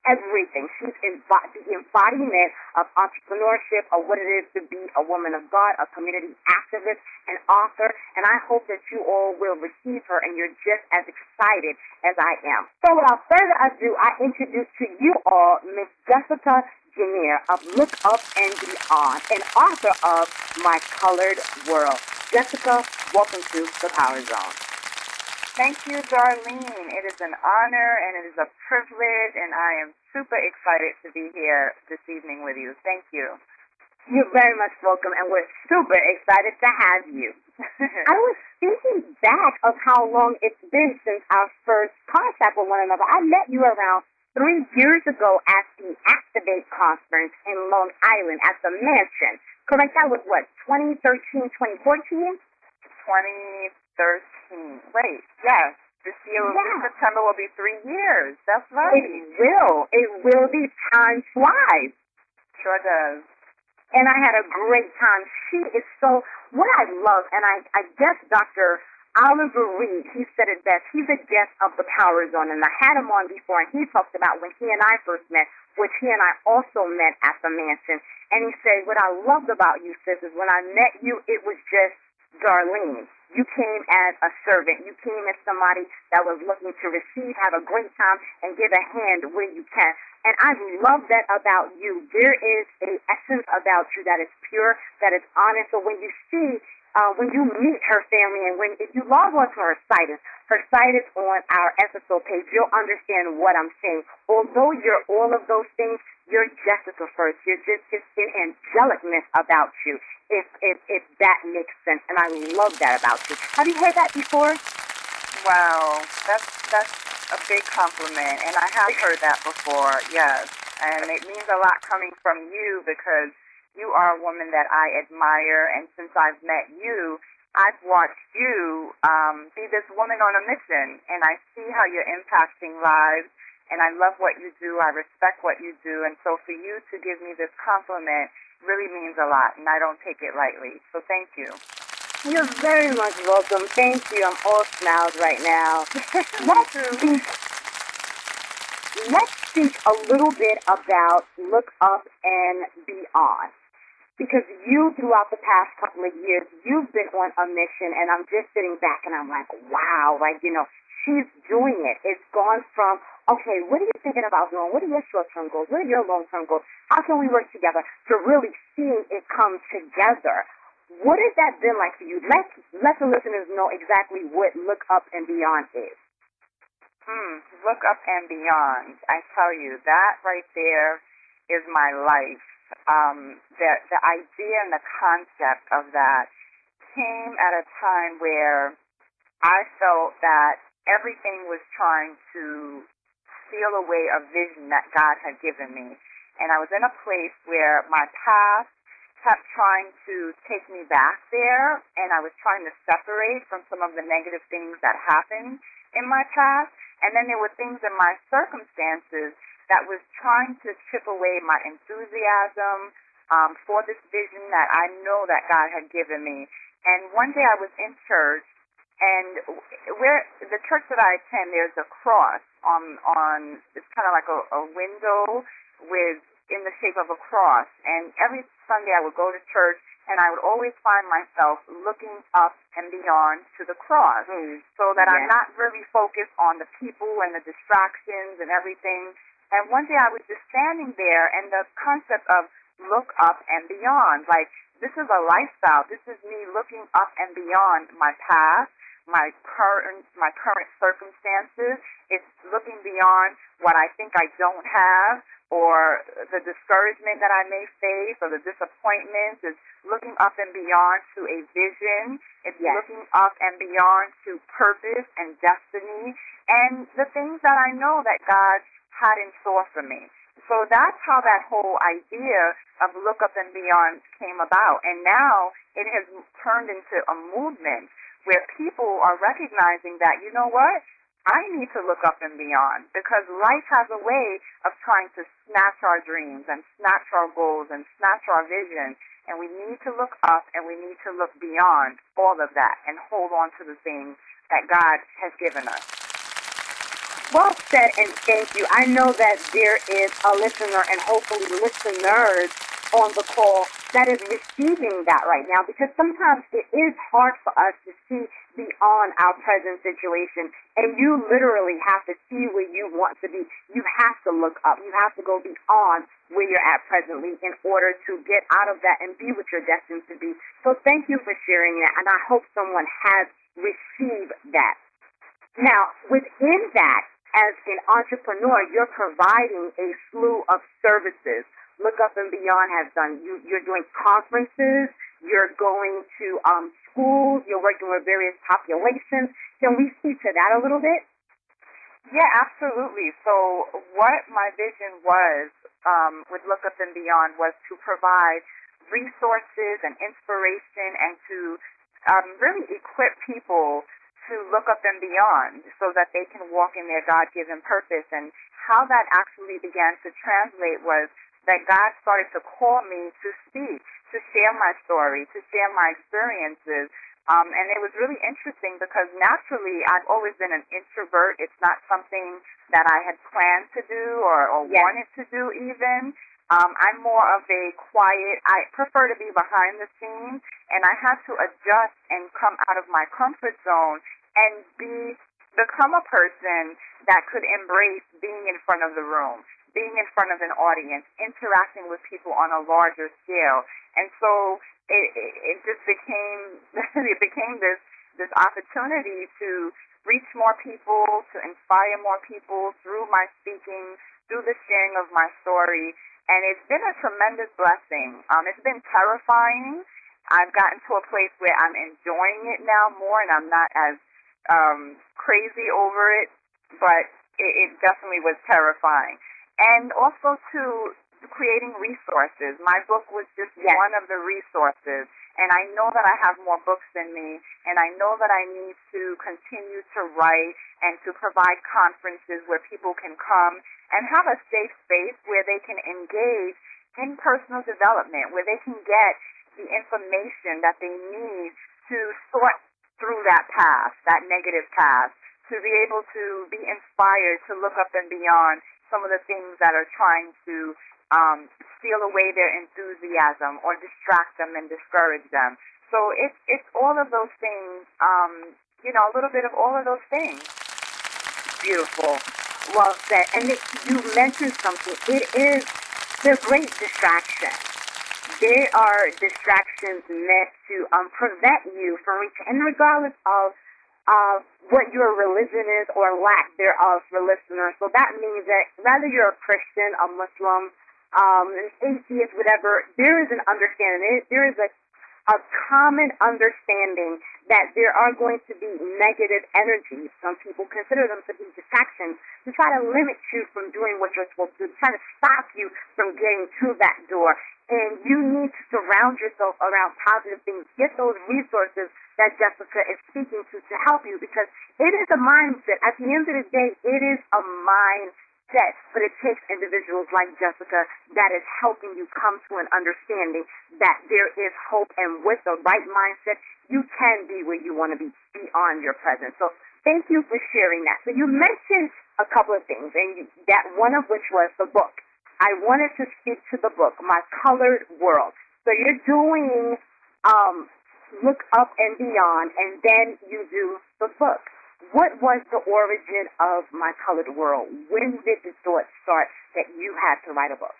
everything. She's embo- the embodiment of entrepreneurship, of what it is to be a woman of God, a community activist, an author, and I hope that you all will receive her and you're just as excited as I am. So without further ado, I introduce to you all Miss Jessica Janier of Look Up and Beyond, and author of My Colored World. Jessica, welcome to the Power Zone. Thank you, Darlene. It is an honor and it is a privilege, and I am super excited to be here this evening with you. Thank you. You're very much welcome, and we're super excited to have you. I was thinking back of how long it's been since our first contact with one another. I met you around three years ago at the Activate conference in Long Island at the Mansion. Correct? That was what, twenty thirteen, twenty fourteen? twenty thirteen. Wait, yes. This year, yeah. this September will be three years. That's right. It will. It will be. Time flies. Sure does. And I had a great time. She is so, what I love, and I, I guess Doctor Oliver Reed, he said it best. He's a guest of the Power Zone, and I had him on before, and he talked about when he and I first met, which he and I also met at the Mansion. And he said, what I loved about you, sis, is when I met you, it was just Darlene. You came as a servant. You came as somebody that was looking to receive, have a great time, and give a hand where you can. And I love that about you. There is a essence about you that is pure, that is honest. So when you see, uh, when you meet her family, and when if you log on to her site, her site is on our S S O page, you'll understand what I'm saying. Although you're all of those things, you're Jessica first. You're just, it's an angelicness about you, if, if, if that makes sense. And I love that about you. Have you heard that before? Wow, that's, that's a big compliment. And I have heard that before, yes. And it means a lot coming from you because you are a woman that I admire. And since I've met you, I've watched you um, be this woman on a mission. And I see how you're impacting lives. And I love what you do. I respect what you do. And so for you to give me this compliment really means a lot, and I don't take it lightly. So thank you. You're very much welcome. Thank you. I'm all smiles right now. Let's speak, let's speak a little bit about Look Up and Beyond. Because you, throughout the past couple of years, you've been on a mission, and I'm just sitting back, and I'm like, wow, like, you know, she's doing it. It's gone from, okay, what are you thinking about doing? What are your short-term goals? What are your long-term goals? How can we work together? To really seeing it come together. What has that been like for you? Let, let the listeners know exactly what Look Up and Beyond is. Hmm, Look Up and Beyond. I tell you, that right there is my life. Um, the, the idea and the concept of that came at a time where I felt that everything was trying to steal away a vision that God had given me. And I was in a place where my past kept trying to take me back there, and I was trying to separate from some of the negative things that happened in my past. And then there were things in my circumstances that was trying to chip away my enthusiasm um, for this vision that I know that God had given me. And one day I was in church, and where the church that I attend, there's a cross on, on it's kind of like a, a window with in the shape of a cross. And every Sunday I would go to church, and I would always find myself looking up and beyond to the cross, mm. so that yeah. I'm not really focused on the people and the distractions and everything. And one day I was just standing there, and the concept of look up and beyond, like, this is a lifestyle. This is me looking up and beyond my past, my current, my current circumstances. It's looking beyond what I think I don't have, or the discouragement that I may face, or the disappointments. It's looking up and beyond to a vision. It's yes. looking up and beyond to purpose and destiny, and the things that I know that God had in store for me. So that's how that whole idea of Look Up and Beyond came about. And now it has turned into a movement where people are recognizing that, you know what, I need to look up and beyond, because life has a way of trying to snatch our dreams and snatch our goals and snatch our vision. And we need to look up, and we need to look beyond all of that and hold on to the things that God has given us. Well said, and thank you. I know that there is a listener and hopefully listeners on the call that is receiving that right now, because sometimes it is hard for us to see beyond our present situation, and you literally have to see where you want to be. You have to look up. You have to go beyond where you're at presently in order to get out of that and be what you're destined to be. So thank you for sharing that, and I hope someone has received that. Now, within that, as an entrepreneur, you're providing a slew of services. Look Up and Beyond has done. You, you're doing conferences. You're going to um, schools. You're working with various populations. Can we speak to that a little bit? Yeah, absolutely. So what my vision was um, with Look Up and Beyond was to provide resources and inspiration and to um, really equip people to look up and beyond so that they can walk in their God-given purpose. And how that actually began to translate was that God started to call me to speak, to share my story, to share my experiences. Um, and it was really interesting because naturally I've always been an introvert. It's not something that I had planned to do or, or yes. wanted to do even. Um, I'm more of a quiet, I prefer to be behind the scenes, and I had to adjust and come out of my comfort zone and be become a person that could embrace being in front of the room, being in front of an audience, interacting with people on a larger scale. And so it, it, it just became it became this this opportunity to reach more people, to inspire more people through my speaking, through the sharing of my story. And it's been a tremendous blessing. Um, it's been terrifying. I've gotten to a place where I'm enjoying it now more, and I'm not as um, crazy over it, but it, it definitely was terrifying. And also, to creating resources. My book was just yes. one of the resources, and I know that I have more books in me, and I know that I need to continue to write and to provide conferences where people can come and have a safe space where they can engage in personal development, where they can get the information that they need to sort through that path, that negative path, to be able to be inspired to look up and beyond some of the things that are trying to um, steal away their enthusiasm or distract them and discourage them. So it's it's all of those things, um, you know, a little bit of all of those things. Beautiful. Well said. And it, you mentioned something. It is the great distraction. There are distractions meant to um, prevent you from reaching, and regardless of uh, what your religion is or lack thereof for listeners. So that means that whether you're a Christian, a Muslim, um, an atheist, whatever, there is an understanding. There is a a common understanding that there are going to be negative energies. Some people consider them to be distractions to try to limit you from doing what you're supposed to do, to try to stop you from getting to that door. And you need to surround yourself around positive things. Get those resources that Jessica is speaking to to help you, because it is a mindset. At the end of the day, it is a mindset. Set, but it takes individuals like Jessica that is helping you come to an understanding that there is hope, and with the right mindset, you can be where you want to be beyond your present. So thank you for sharing that. So you mentioned a couple of things, and you, that one of which was the book. I wanted to speak to the book, My Colored World. So you're doing um, Look Up and Beyond, and then you do the book. What was the origin of My Colored World? When did the thought start that you had to write a book?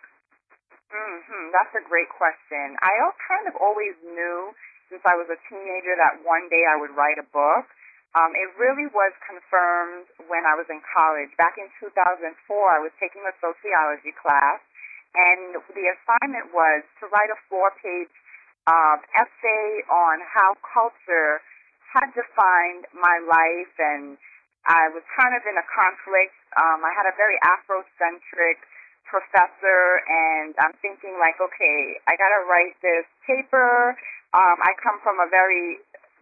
Mm-hmm. That's a great question. I kind of always knew since I was a teenager that one day I would write a book. Um, it really was confirmed when I was in college. Back in two thousand four, I was taking a sociology class, and the assignment was to write a four-page uh, essay on how culture had defined my life, and I was kind of in a conflict. Um, I had a very Afrocentric professor, and I'm thinking like, okay, I got to write this paper. Um, I come from a very,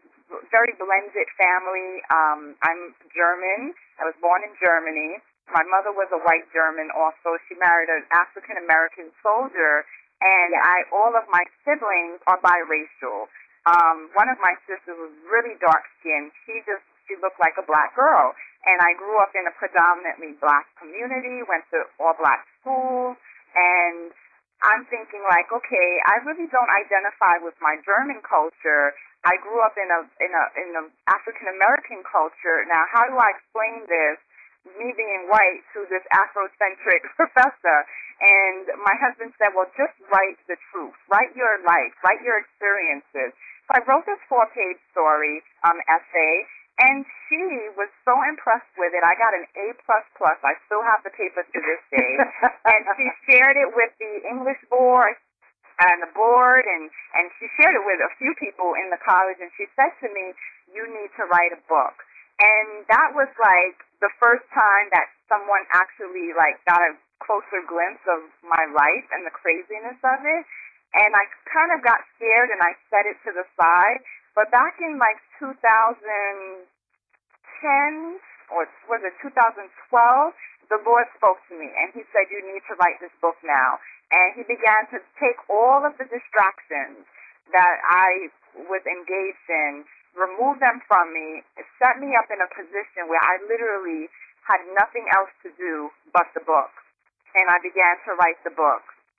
very blended family. Um, I'm German. I was born in Germany. My mother was a white German also. She married an African-American soldier, and I, all of my siblings are biracial. Um, one of my sisters was really dark-skinned. She just she looked like a black girl. And I grew up in a predominantly black community, went to all-black school, and I'm thinking like, okay, I really don't identify with my German culture. I grew up in a in a in an African American culture. Now, how do I explain this, me being white, to this Afrocentric professor? And my husband said, well, just write the truth, write your life, write your experiences. So I wrote this four-page story um, essay. And she was so impressed with it. I got an A plus plus. I still have the paper to this day. And she shared it with the English board and the board, and, and she shared it with a few people in the college. And she said to me, you need to write a book. And that was like the first time that someone actually like got a closer glimpse of my life and the craziness of it. And I kind of got scared, and I set it to the side. But back in like two thousand ten, or was it two thousand twelve, the Lord spoke to me, and he said, you need to write this book now. And he began to take all of the distractions that I was engaged in, remove them from me, set me up in a position where I literally had nothing else to do but the book. And I began to write the book.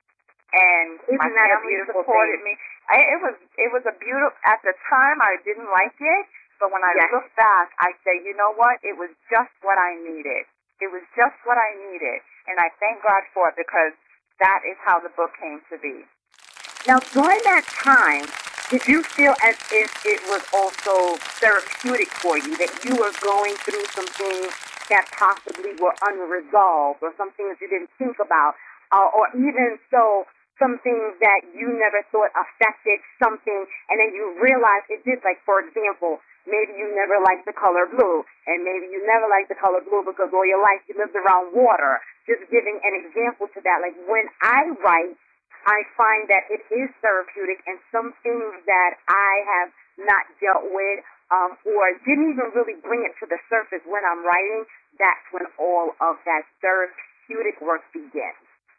And Isn't my that a family beautiful supported thing? me. I, it was it was a beautiful. At the time, I didn't like it, but when I Yes. look back, I say, you know what? It was just what I needed. It was just what I needed, and I thank God for it, because that is how the book came to be. Now, during that time, did you feel as if it was also therapeutic for you, that you were going through some things that possibly were unresolved, or some things you didn't think about, uh, or even so, some things that you never thought affected something, and then you realize it did? Like, for example, maybe you never liked the color blue, and maybe you never liked the color blue because all your life you lived around water. Just giving an example to that. Like, when I write, I find that it is therapeutic, and some things that I have not dealt with um, or didn't even really bring it to the surface when I'm writing, that's when all of that therapeutic work begins.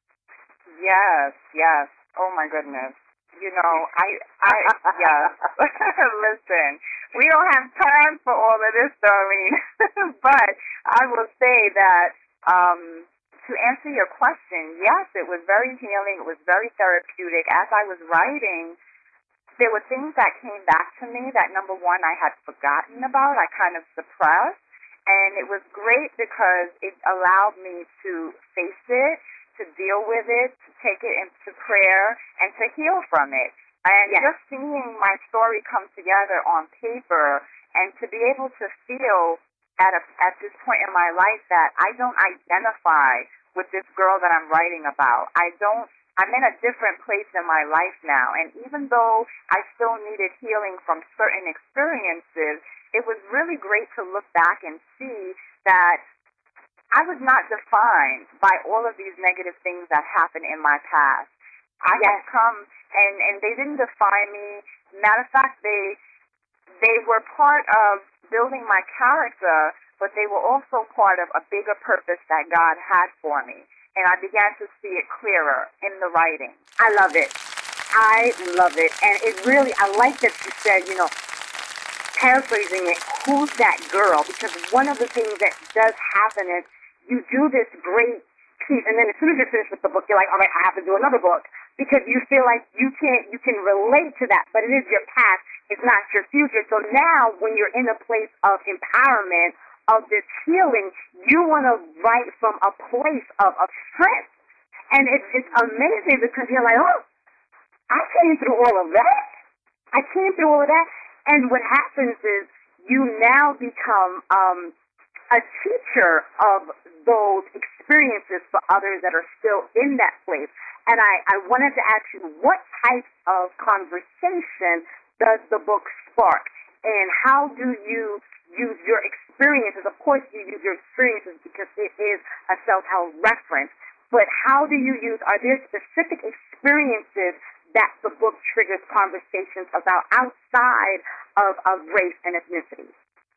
Yes, yes. Oh my goodness. You know, I, I, yes. Listen, we don't have time for all of this, Darlene. But I will say that um, to answer your question, yes, it was very healing. It was very therapeutic. As I was writing, there were things that came back to me that, number one, I had forgotten about. I kind of suppressed. And it was great because it allowed me to face it, to deal with it, to take it into prayer, and to heal from it. And Yes. just seeing my story come together on paper, and to be able to feel at a, at this point in my life that I don't identify with this girl that I'm writing about. I don't, I'm in a different place in my life now. And even though I still needed healing from certain experiences, it was really great to look back and see that I was not defined by all of these negative things that happened in my past. I Yes. had come, and, and they didn't define me. Matter of fact, they they were part of building my character, but they were also part of a bigger purpose that God had for me. And I began to see it clearer in the writing. I love it. I love it. And it really, I like that you said, you know, paraphrasing it, who's that girl? Because one of the things that does happen is you do this great piece, and then as soon as you're finished with the book, you're like, all right, I have to do another book, because you feel like you can't, you can relate to that, but it is your past, it's not your future. So now, when you're in a place of empowerment, of this healing, you want to write from a place of, of strength. And it's, it's amazing, because you're like, oh, I came through all of that. I came through all of that. And what happens is you now become um, a teacher of those experiences for others that are still in that place. And I, I wanted to ask you, what type of conversation does the book spark? And how do you use your experiences? Of course, you use your experiences because it is a self-help reference. But how do you use, are there specific experiences that the book triggers conversations about outside of, of race and ethnicity?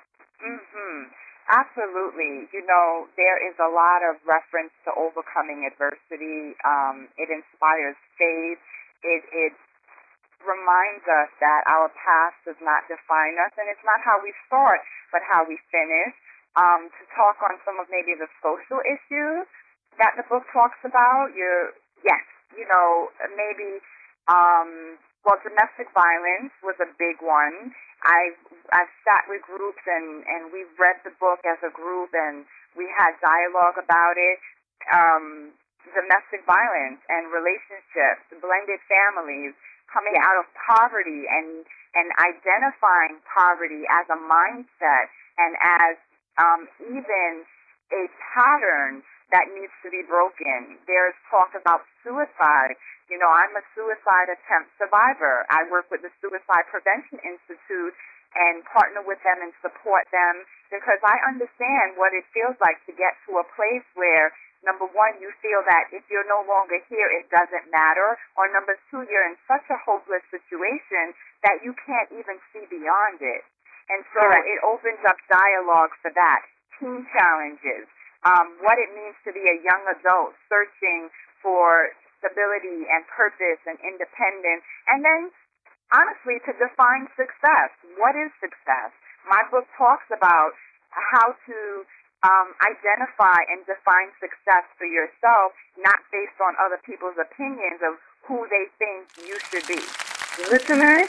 Mm-hmm. Absolutely. You know, there is a lot of reference to overcoming adversity. Um, it inspires faith. It, it reminds us that our past does not define us, and it's not how we start, but how we finish. Um, to talk on some of maybe the social issues that the book talks about, you're, yes, you know, maybe, um, well, domestic violence was a big one. I've, I've sat with groups, and, and we've read the book as a group, and we had dialogue about it. Um, domestic violence and relationships, blended families, coming out of poverty and, and identifying poverty as a mindset and as um, even a pattern that needs to be broken. There's talk about suicide. You know, I'm a suicide attempt survivor. I work with the Suicide Prevention Institute and partner with them and support them because I understand what it feels like to get to a place where, number one, you feel that if you're no longer here, it doesn't matter, or number two, you're in such a hopeless situation that you can't even see beyond it. And so Correct. It opens up dialogue for that. Teen challenges, um, what it means to be a young adult searching for stability and purpose and independence, and then, honestly, to define success. What is success? My book talks about how to um, identify and define success for yourself, not based on other people's opinions of who they think you should be. Listeners,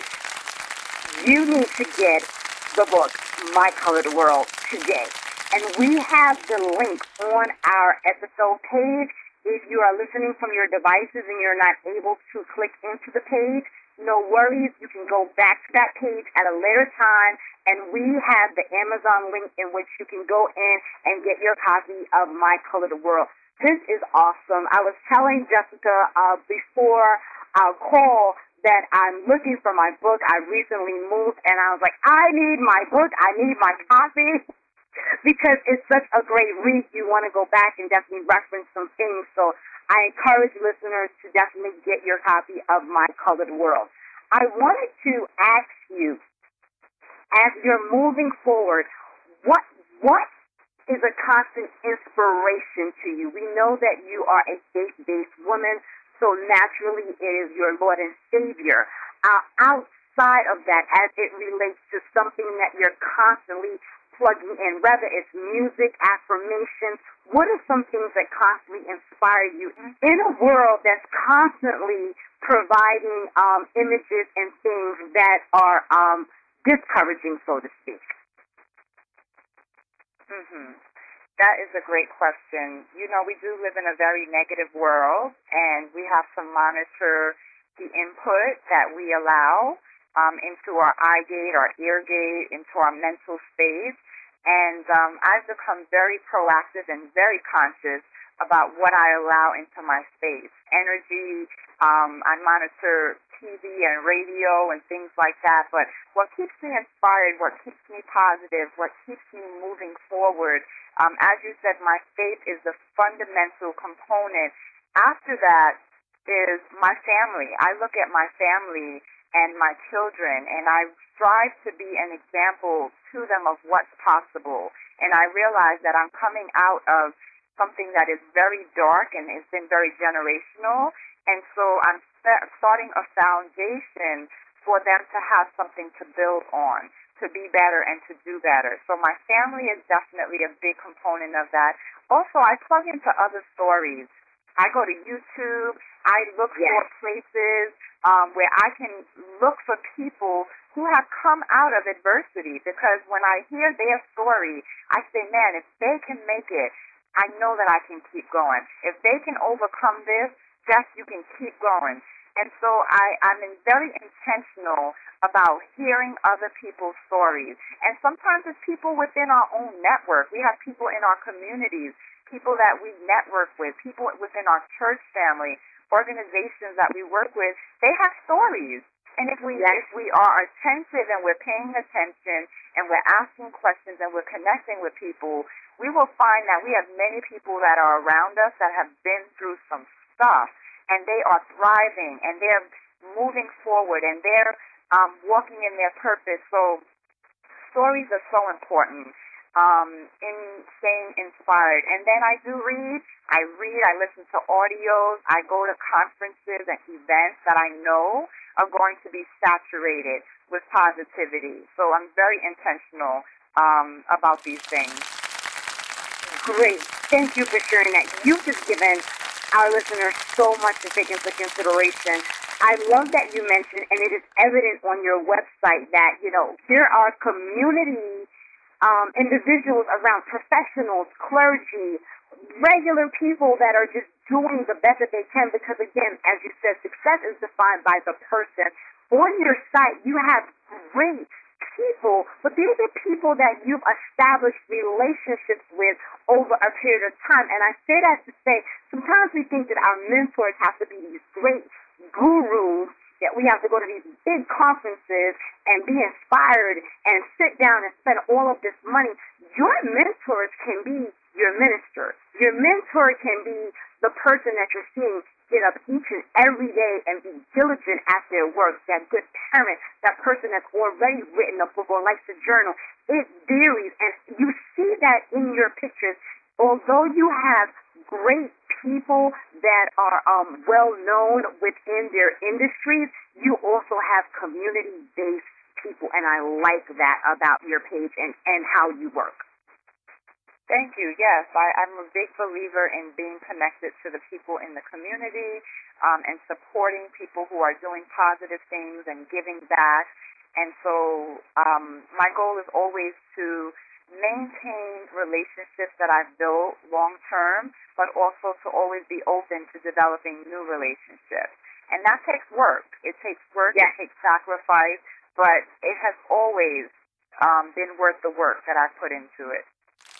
you need to get the book, My Colored World, today. And we have the link on our episode page. If you are listening from your devices and you're not able to click into the page, no worries. You can go back to that page at a later time, and we have the Amazon link in which you can go in and get your copy of My Colored World. This is awesome. I was telling Jessica uh, before our call that I'm looking for my book. I recently moved, and I was like, I need my book. I need my copy. Because it's such a great read, you want to go back and definitely reference some things. So I encourage listeners to definitely get your copy of My Colored World. I wanted to ask you, as you're moving forward, what what is a constant inspiration to you? We know that you are a faith-based woman, so naturally it is your Lord and Savior. Uh, outside of that, as it relates to something that you're constantly plugging in, whether it's music, affirmations, what are some things that constantly inspire you in a world that's constantly providing um, images and things that are um, discouraging, so to speak? Mm-hmm. That is a great question. You know, we do live in a very negative world, and we have to monitor the input that we allow um, into our eye gate, our ear gate, into our mental space. And um, I've become very proactive and very conscious about what I allow into my space. Energy, um, I monitor T V and radio and things like that. But what keeps me inspired, what keeps me positive, what keeps me moving forward, um, as you said, my faith is the fundamental component. After that is my family. I look at my family and my children, and I strive to be an example to them of what's possible. And I realize that I'm coming out of something that is very dark and has been very generational, and so I'm starting a foundation for them to have something to build on, to be better and to do better. So my family is definitely a big component of that. Also, I plug into other stories. I go to YouTube. I look yes. for places um, where I can look for people who have come out of adversity, because when I hear their story, I say, man, if they can make it, I know that I can keep going. If they can overcome this, Jess, you can keep going. And so I, I'm very intentional about hearing other people's stories. And sometimes it's people within our own network. We have people in our communities, people that we network with, people within our church family, organizations that we work with. They have stories. And if we yes. if we are attentive and we're paying attention and we're asking questions and we're connecting with people, we will find that we have many people that are around us that have been through some stuff, and they are thriving, and they're moving forward, and they're um, walking in their purpose. So stories are so important um, in staying inspired. And then I do read. I read. I listen to audios. I go to conferences and events that I know are going to be saturated with positivity. So I'm very intentional um, about these things. Great. Thank you for sharing that. You've just given our listeners so much to take into consideration. I love that you mentioned, and it is evident on your website that, you know, there are community um, individuals around, professionals, clergy, regular people that are just doing the best that they can because, again, as you said, success is defined by the person. On your site, you have great people, but these are people that you've established relationships with over a period of time. And I say that to say, sometimes we think that our mentors have to be these great gurus, that we have to go to these big conferences and be inspired and sit down and spend all of this money. Your mentors can be your minister. Your mentor can be the person that you're seeing get up each and every day and be diligent at their work, that good parent, that person that's already written a book or likes to journal. It varies, and you see that in your pictures. Although you have great people that are um, well-known within their industries, you also have community-based people, and I like that about your page and, and how you work. Thank you. Yes, I, I'm a big believer in being connected to the people in the community um, and supporting people who are doing positive things and giving back. And so um, my goal is always to maintain relationships that I've built long-term, but also to always be open to developing new relationships. And that takes work. It takes work. Yes. It takes sacrifice, but it has always um, been worth the work that I've put into it.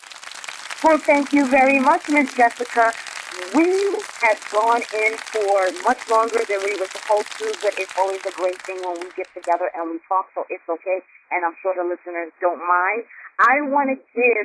Well, thank you very much, Miz Jessica. We have gone in for much longer than we were supposed to, but it's always a great thing when we get together and we talk, so it's okay, and I'm sure the listeners don't mind. I want to give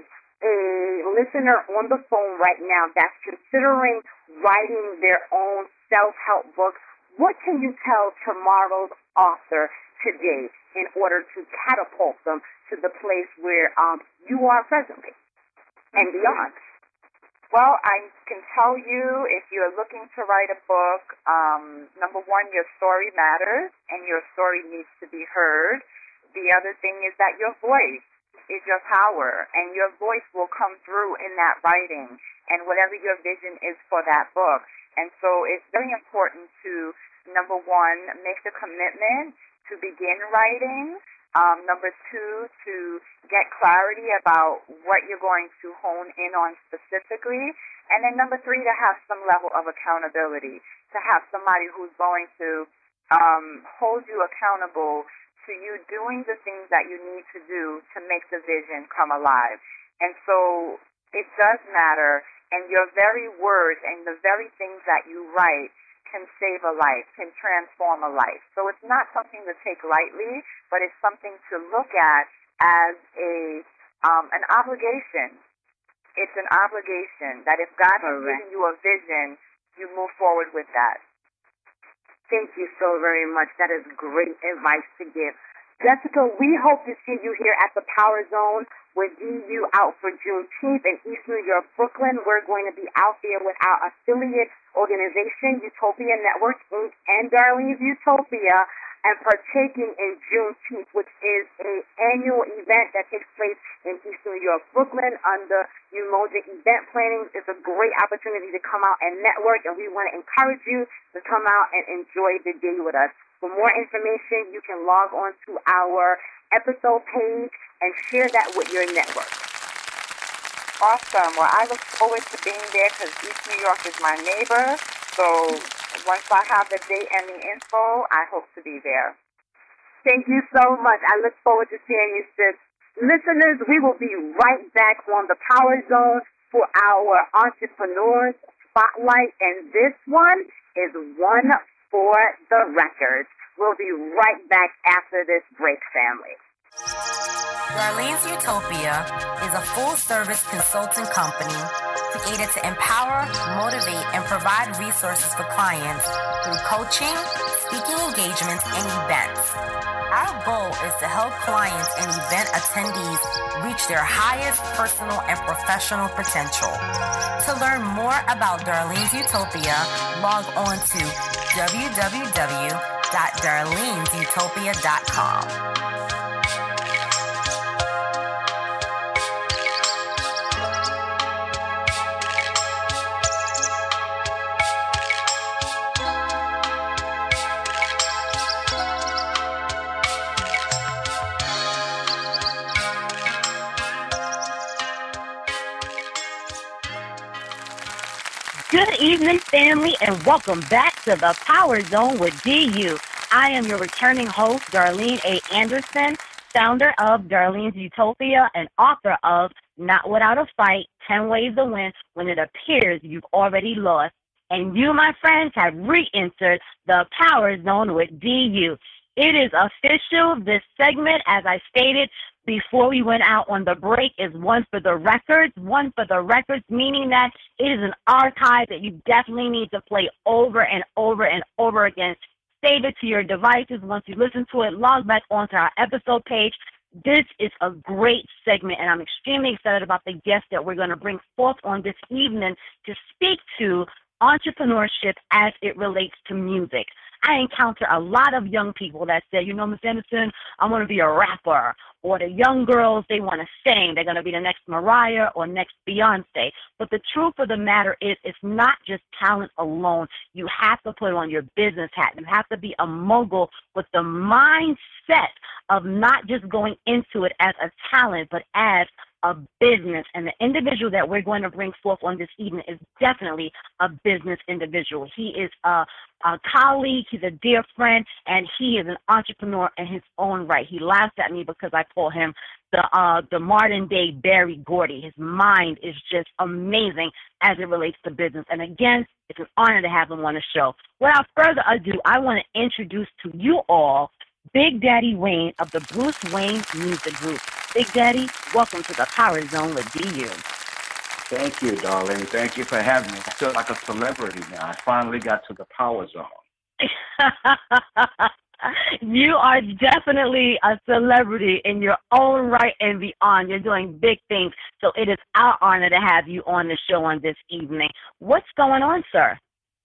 a listener on the phone right now that's considering writing their own self-help book. What can you tell tomorrow's author today in order to catapult them to the place where um, you are presently and beyond? Well, I can tell you, if you're looking to write a book, um, number one, your story matters, and your story needs to be heard. The other thing is that your voice is your power, and your voice will come through in that writing, and whatever your vision is for that book. And so it's very important to, number one, make the commitment to begin writing. Um, number two, to get clarity about what you're going to hone in on specifically. And then number three, to have some level of accountability, to have somebody who's going to um, hold you accountable to you doing the things that you need to do to make the vision come alive. And so it does matter, and your very words and the very things that you write can save a life, can transform a life. So it's not something to take lightly, but it's something to look at as a um, an obligation. It's an obligation that if God has given you a vision, you move forward with that. Thank you so very much. That is great advice to give. Jessica, we hope to see you here at the Power Zone with D U out for Juneteenth in East New York, Brooklyn. We're going to be out there with our affiliate organization, Utopia Network, Incorporated, and Darlene's Utopia, and partaking in Juneteenth, which is an annual event that takes place in East New York, Brooklyn, under Umoja Event Planning. It's a great opportunity to come out and network, and we want to encourage you to come out and enjoy the day with us. For more information, you can log on to our episode page and share that with your network. Awesome. Well, I look forward to being there because East New York is my neighbor. So once I have the date and the info, I hope to be there. Thank you so much. I look forward to seeing you, sis. Listeners, we will be right back on the Power Zone for our Entrepreneurs Spotlight, and this one is one for the record. We'll be right back after this break, family. Darlene's Utopia is a full-service consulting company created to empower, motivate, and provide resources for clients through coaching, speaking engagements, and events. Our goal is to help clients and event attendees reach their highest personal and professional potential. To learn more about Darlene's Utopia, log on to w w w dot darlene's utopia dot com. Good evening, family, and welcome back to the Power Zone with D U. I am your returning host, Darlene A. Anderson, founder of Darlene's Utopia and author of Not Without a Fight, ten Ways to Win When It Appears You've Already Lost. And you, my friends, have re-entered the Power Zone with D U. It is official. This segment, as I stated before we went out on the break, is one for the records. One for the records, meaning that it is an archive that you definitely need to play over and over and over again. Save it to your devices. Once you listen to it, log back onto our episode page. This is a great segment, and I'm extremely excited about the guest that we're going to bring forth on this evening to speak to entrepreneurship as it relates to music. I encounter a lot of young people that say, you know, Miss Anderson, I want to be a rapper. Or the young girls, they want to sing. They're going to be the next Mariah or next Beyonce. But the truth of the matter is it's not just talent alone. You have to put on your business hat. You have to be a mogul with the mindset of not just going into it as a talent, but as a business. And the individual that we're going to bring forth on this evening is definitely a business individual. He is a, a colleague, he's a dear friend, and he is an entrepreneur in his own right. He laughs at me because I call him the uh, the modern day Barry Gordy. His mind is just amazing as it relates to business. And again, it's an honor to have him on the show. Without further ado, I want to introduce to you all Big Daddy Wayne of the Bruce Wayne Music Group. Big Daddy, welcome to the Power Zone with D U. Thank you, darling. Thank you for having me. I feel like a celebrity now. I finally got to the Power Zone. You are definitely a celebrity in your own right and beyond. You're doing big things, so it is our honor to have you on the show on this evening. What's going on, sir?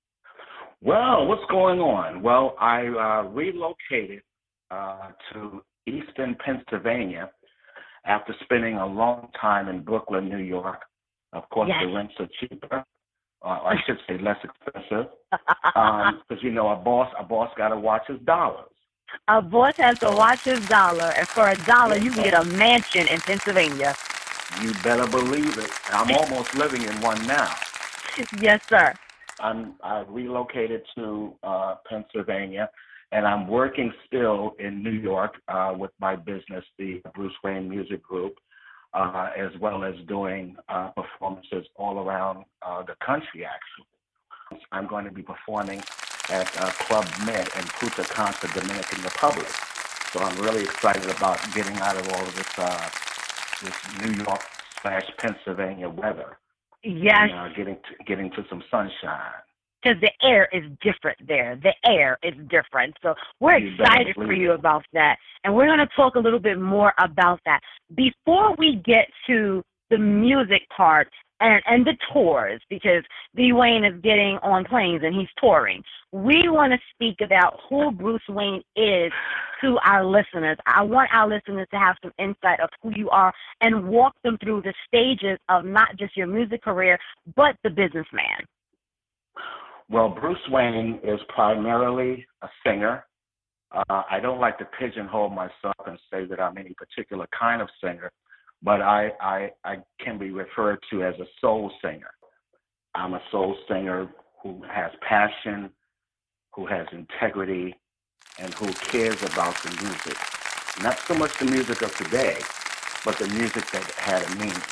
Well, what's going on? Well, I uh, relocated uh, to Eastern Pennsylvania after spending a long time in Brooklyn, New York. Of course, yes. The rents are cheaper, uh, or I should say less expensive, because, um, you know, a boss a boss got to watch his dollars. A boss has to watch his dollar, and for a dollar, you can get a mansion in Pennsylvania. You better believe it. I'm almost living in one now. Yes, sir. I'm I relocated to uh, Pennsylvania, and I'm working still in New York uh, with my business, the Bruce Wayne Music Group, uh, as well as doing uh, performances all around uh, the country, actually. I'm going to be performing at uh, Club Med in Punta Cana, Dominican Republic. So I'm really excited about getting out of all of this, uh, this New York slash Pennsylvania weather. Yes. And, uh, getting to, getting to some sunshine. Because the air is different there. The air is different. So we're You excited for you about that. And we're going to talk a little bit more about that. Before we get to the music part and, and the tours, because D. Wayne is getting on planes and he's touring, we want to speak about who Bruce Wayne is to our listeners. I want our listeners to have some insight of who you are and walk them through the stages of not just your music career, but the businessman. Well, Bruce Wayne is primarily a singer. Uh, I don't like to pigeonhole myself and say that I'm any particular kind of singer, but I, I, I can be referred to as a soul singer. I'm a soul singer who has passion, who has integrity, and who cares about the music. Not so much the music of today, but the music that had a meaning.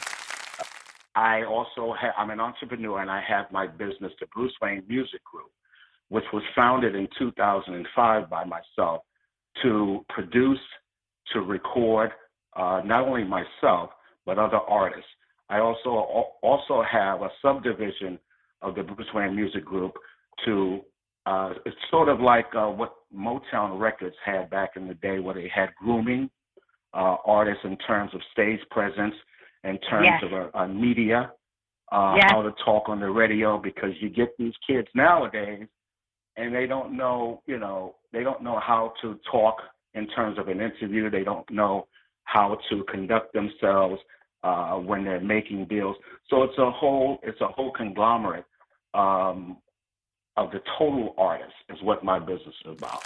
I also have, I'm an entrepreneur, and I have my business, the Bruce Wayne Music Group, which was founded in two thousand five by myself to produce, to record, uh, not only myself, but other artists. I also also have a subdivision of the Bruce Wayne Music Group to, uh, it's sort of like uh, what Motown Records had back in the day, where they had grooming uh, artists in terms of stage presence, in terms yes. of uh, uh, media, uh, yes. how to talk on the radio, because you get these kids nowadays, and they don't know, you know, they don't know how to talk in terms of an interview. They don't know how to conduct themselves uh, when they're making deals. So it's a whole, it's a whole conglomerate um, of the total artist is what my business is about.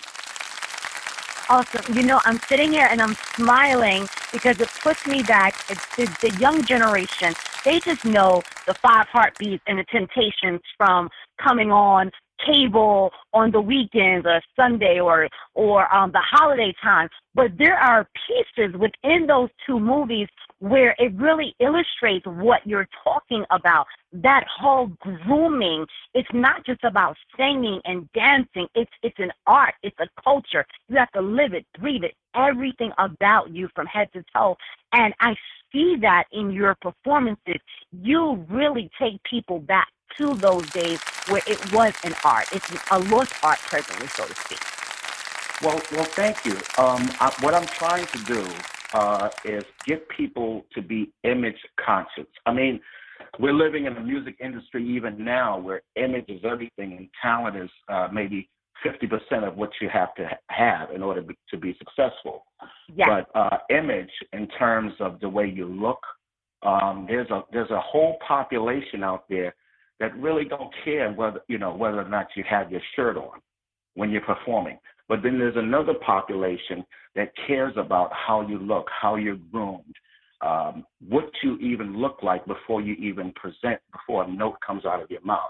Awesome. You know, I'm sitting here and I'm smiling because it puts me back. It's the, the young generation. They just know the Five Heartbeats and the Temptations from coming on cable on the weekends or Sunday or or um, the holiday time. But there are pieces within those two movies where it really illustrates what you're talking about. That whole grooming, it's not just about singing and dancing. It's it's an art. It's a culture. You have to live it, breathe it, everything about you from head to toe. And I see that in your performances. You really take people back to those days where it was an art. It's a lost art presently, so to speak. Well, well, thank you. Um, I, what I'm trying to do uh, is get people to be image conscious. I mean, we're living in the music industry even now where image is everything and talent is uh, maybe fifty percent of what you have to have in order to be successful. Yes. But uh, image in terms of the way you look, um, there's a there's a whole population out there that really don't care whether, you know, whether or not you have your shirt on when you're performing. But then there's another population that cares about how you look, how you're groomed, um, what you even look like before you even present, before a note comes out of your mouth,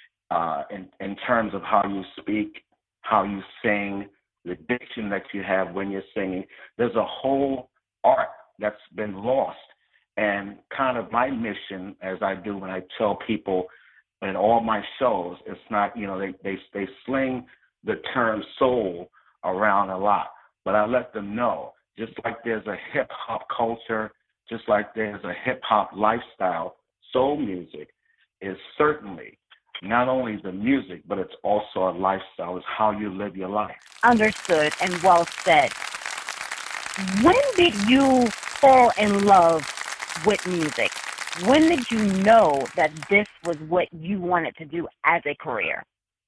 uh, in, in terms of how you speak, how you sing, the diction that you have when you're singing. There's a whole art that's been lost. And kind of my mission, as I do when I tell people in all my shows, it's not, you know, they, they, they sling the term soul around a lot, but I let them know, just like there's a hip hop culture, just like there's a hip hop lifestyle, soul music is certainly not only the music, but it's also a lifestyle. It's how you live your life. Understood and well said. When did you fall in love with music? When did you know that this was what you wanted to do as a career?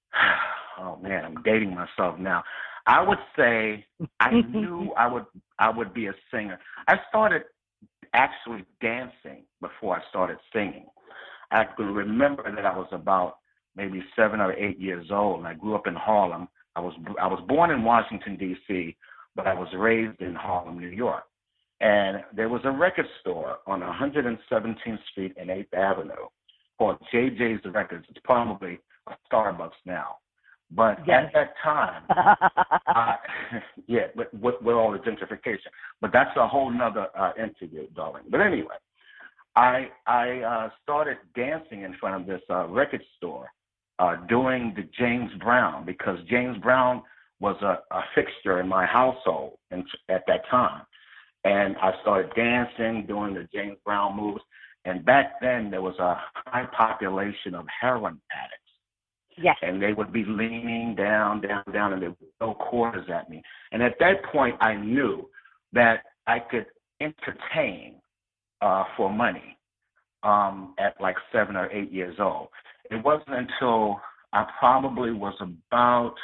Oh man, I'm dating myself now. I would say I knew I would I would be a singer. I started actually dancing before I started singing. I can remember that I was about maybe seven or eight years old, and I grew up in Harlem. I was I was born in Washington, D C, but I was raised in Harlem, New York. And there was a record store on one hundred seventeenth Street and eighth Avenue called J J's Records. It's probably a Starbucks now. But yes. At that time, uh, yeah, but with, with all the gentrification. But that's a whole nother uh, interview, darling. But anyway, I I uh, started dancing in front of this uh, record store uh, doing the James Brown, because James Brown was a, a fixture in my household in, at that time. And I started dancing, doing the James Brown moves. And back then, there was a high population of heroin addicts. Yes. And they would be leaning down, down, down, and they would throw quarters at me. And at that point, I knew that I could entertain uh, for money um, at like seven or eight years old. It wasn't until I probably was about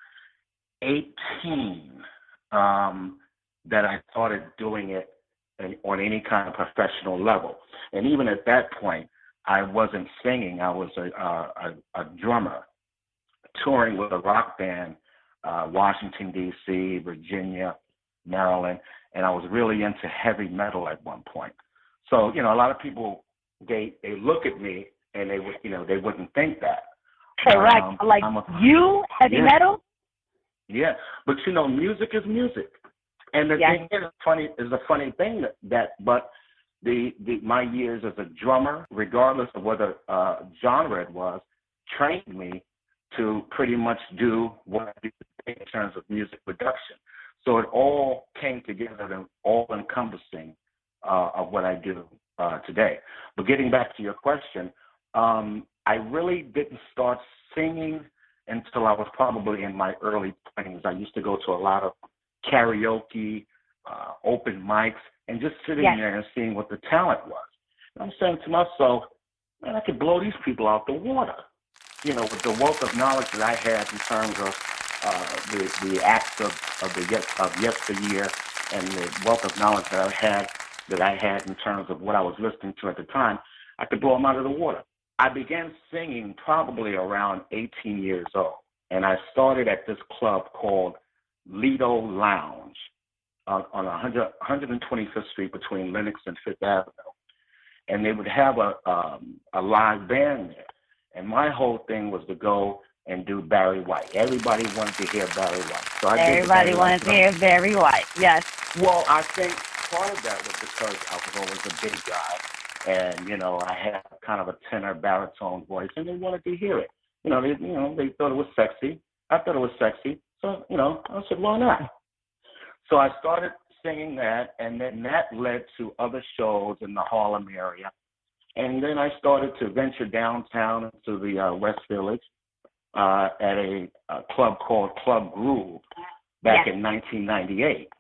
eighteen um, that I started doing it on any kind of professional level. And even at that point, I wasn't singing. I was a, a, a drummer touring with a rock band, uh, Washington, D C, Virginia, Maryland, and I was really into heavy metal at one point. So, you know, a lot of people, they they look at me and they would, you know, they wouldn't think that. Correct. Um, like a, you, heavy yeah. metal? Yeah, but you know, music is music. And the yes. thing is, funny is a funny thing that, that but the, the my years as a drummer, regardless of whether uh, genre it was, trained me to pretty much do what I do in terms of music production. So it all came together and all encompassing uh, of what I do uh, today. But getting back to your question, um, I really didn't start singing until I was probably in my early twenties. I used to go to a lot of karaoke, uh, open mics, and just sitting yes. there and seeing what the talent was. And I'm saying to myself, man, I could blow these people out the water. you know, with the wealth of knowledge that I had in terms of uh, the the acts of of the yes, of yesteryear, and the wealth of knowledge that I had that I had in terms of what I was listening to at the time, I could blow them out of the water. I began singing probably around eighteen years old, and I started at this club called Lido Lounge uh, on one hundred twenty-fifth Street between Lenox and Fifth Avenue, and they would have a um, a live band there. And my whole thing was to go and do Barry White. Everybody wanted to hear Barry White, so I Everybody did wanted to hear Barry White. Yes. Well, I think part of that was because I was always a big guy. And, you know, I had kind of a tenor baritone voice, and they wanted to hear it. You know, they, you know, they thought it was sexy. I thought it was sexy. So, you know, I said, why not? So I started singing that, and then that led to other shows in the Harlem area. And then I started to venture downtown into the uh, West Village uh, at a, a club called Club Groove back yes. in nineteen ninety-eight.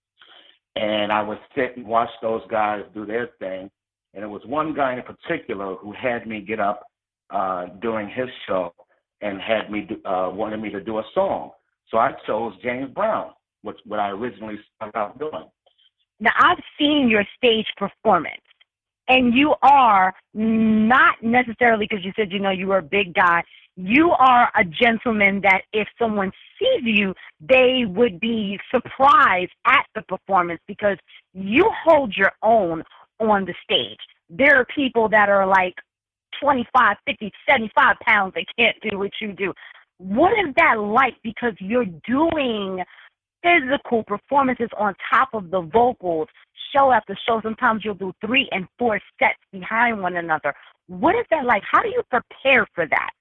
And I would sit and watch those guys do their thing. And it was one guy in particular who had me get up uh, during his show and had me do, uh, wanted me to do a song. So I chose James Brown, which what I originally started out doing. Now, I've seen your stage performance, and you are not necessarily, because you said, you know, you were a big guy, you are a gentleman that if someone sees you, they would be surprised at the performance because you hold your own on the stage. There are people that are like twenty-five, fifty, seventy-five pounds that can't do what you do. What is that like? Because you're doing physical performances on top of the vocals, show after show. Sometimes you'll do three and four sets behind one another. What is that like? How do you prepare for that?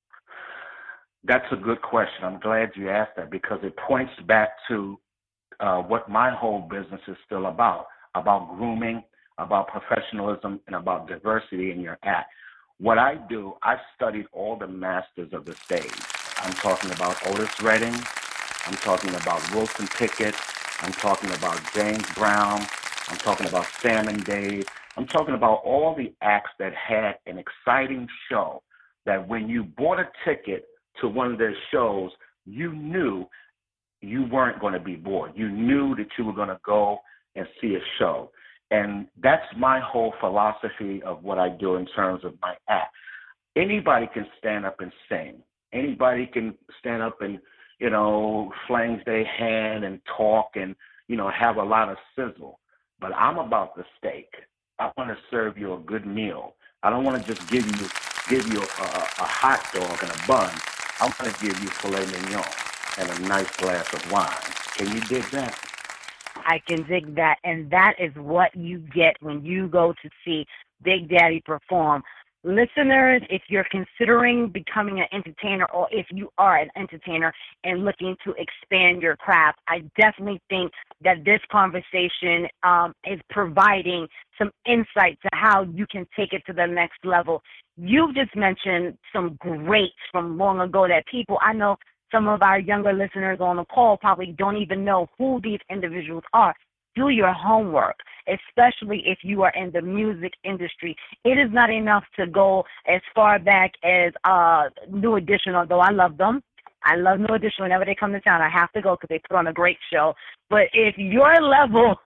That's a good question. I'm glad you asked that because it points back to uh, what my whole business is still about, about grooming, about professionalism, and about diversity in your act. What I do, I've studied all the masters of the stage. I'm talking about Otis Redding. I'm talking about Wilson Pickett. I'm talking about James Brown. I'm talking about Sam and Dave. I'm talking about all the acts that had an exciting show that when you bought a ticket to one of their shows, you knew you weren't going to be bored. You knew that you were going to go and see a show. And that's my whole philosophy of what I do in terms of my act. Anybody can stand up and sing. Anybody can stand up and, you know, flange their hand and talk and, you know, have a lot of sizzle. But I'm about the steak. I want to serve you a good meal. I don't want to just give you give you a, a, a hot dog and a bun. I want to give you filet mignon and a nice glass of wine. Can you dig that? I can dig that, and that is what you get when you go to see Big Daddy perform. Listeners, if you're considering becoming an entertainer or if you are an entertainer and looking to expand your craft, I definitely think that this conversation um, is providing some insight to how you can take it to the next level. You've just mentioned some greats from long ago that people, I know some of our younger listeners on the call probably don't even know who these individuals are. Do your homework, especially if you are in the music industry. It is not enough to go as far back as uh, New Edition, although I love them. I love New Edition. Whenever they come to town, I have to go because they put on a great show. But if your level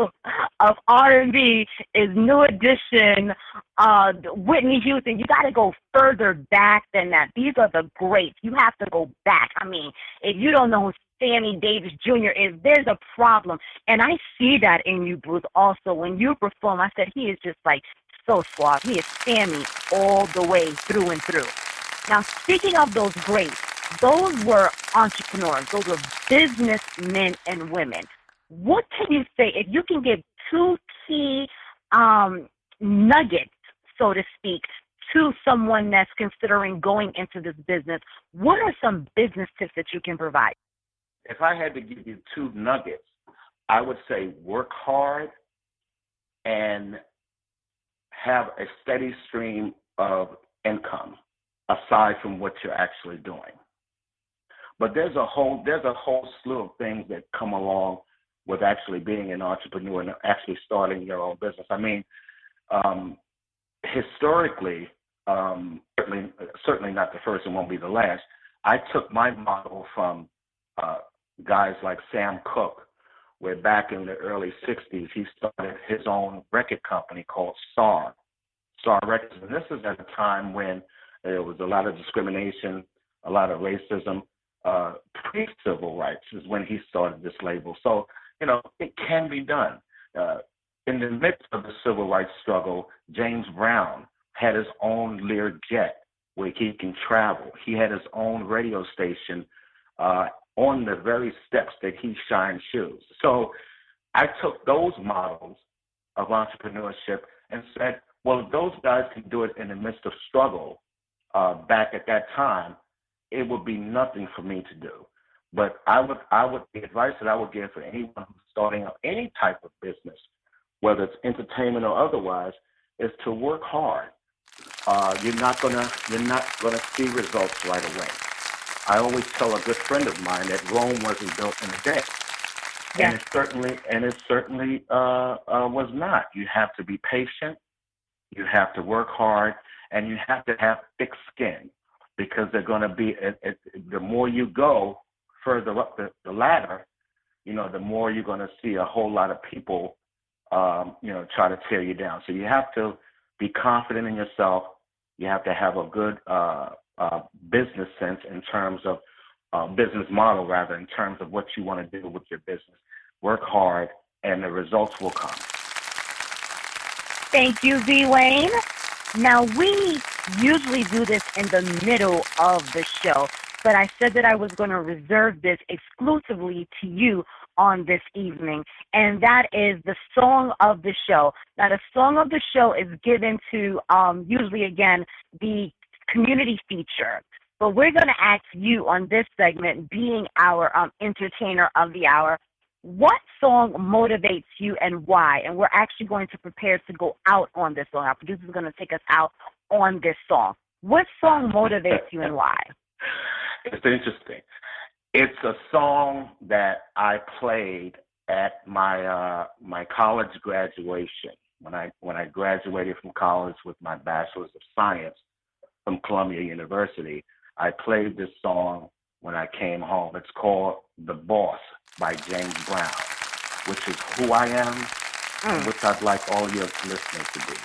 of R and B is New Edition, uh, Whitney Houston, you got to go further back than that. These are the greats. You have to go back. I mean, if you don't know who Sammy Davis Junior is, there's a problem. And I see that in you, Bruce, also. When you perform, I said he is just like so suave. He is Sammy all the way through and through. Now, speaking of those greats, those were entrepreneurs. Those were businessmen and women. What can you say, if you can give two key um, nuggets, so to speak, to someone that's considering going into this business, what are some business tips that you can provide? If I had to give you two nuggets, I would say work hard and have a steady stream of income aside from what you're actually doing. But there's a whole there's a whole slew of things that come along with actually being an entrepreneur and actually starting your own business. I mean, um, historically, um, certainly, certainly not the first and won't be the last. I took my model from uh, guys like Sam Cooke, where back in the early sixties, he started his own record company called S A R, S A R Records. And this is at a time when there was a lot of discrimination, a lot of racism. Uh, pre-civil rights is when he started this label. So, you know, it can be done. Uh, in the midst of the civil rights struggle, James Brown had his own Learjet where he can travel. He had his own radio station uh, on the very steps that he shined shoes. So I took those models of entrepreneurship and said, well, if those guys can do it in the midst of struggle uh, back at that time, it would be nothing for me to do. But I would, I would, the advice that I would give for anyone who's starting up any type of business, whether it's entertainment or otherwise, is to work hard. Uh, you're not gonna, you're not gonna see results right away. I always tell a good friend of mine that Rome wasn't built in a day, yeah. and it certainly, and it certainly uh, uh, was not. You have to be patient, you have to work hard, and you have to have thick skin, because they're going to be. It, it, the more you go further up the, the ladder, you know, the more you're going to see a whole lot of people, um, you know, try to tear you down. So you have to be confident in yourself. You have to have a good uh, uh, business sense in terms of uh, business model, rather, in terms of what you want to do with your business. Work hard, and the results will come. Thank you, V. Wayne. Now, we usually do this in the middle of the show, but I said that I was going to reserve this exclusively to you on this evening, and that is the song of the show. Now, the song of the show is given to, um, usually, again, the community feature, but we're going to ask you on this segment, being our um, entertainer of the hour, what song motivates you and why? And we're actually going to prepare to go out on this song. Our producer is going to take us out on this song. What song motivates you and why? It's interesting. It's a song that I played at my uh, my college graduation when I when I graduated from college with my Bachelor's of Science from Columbia University. I played this song when I came home. It's called "The Boss" by James Brown, which is who I am, mm. and which I'd like all your listeners to be.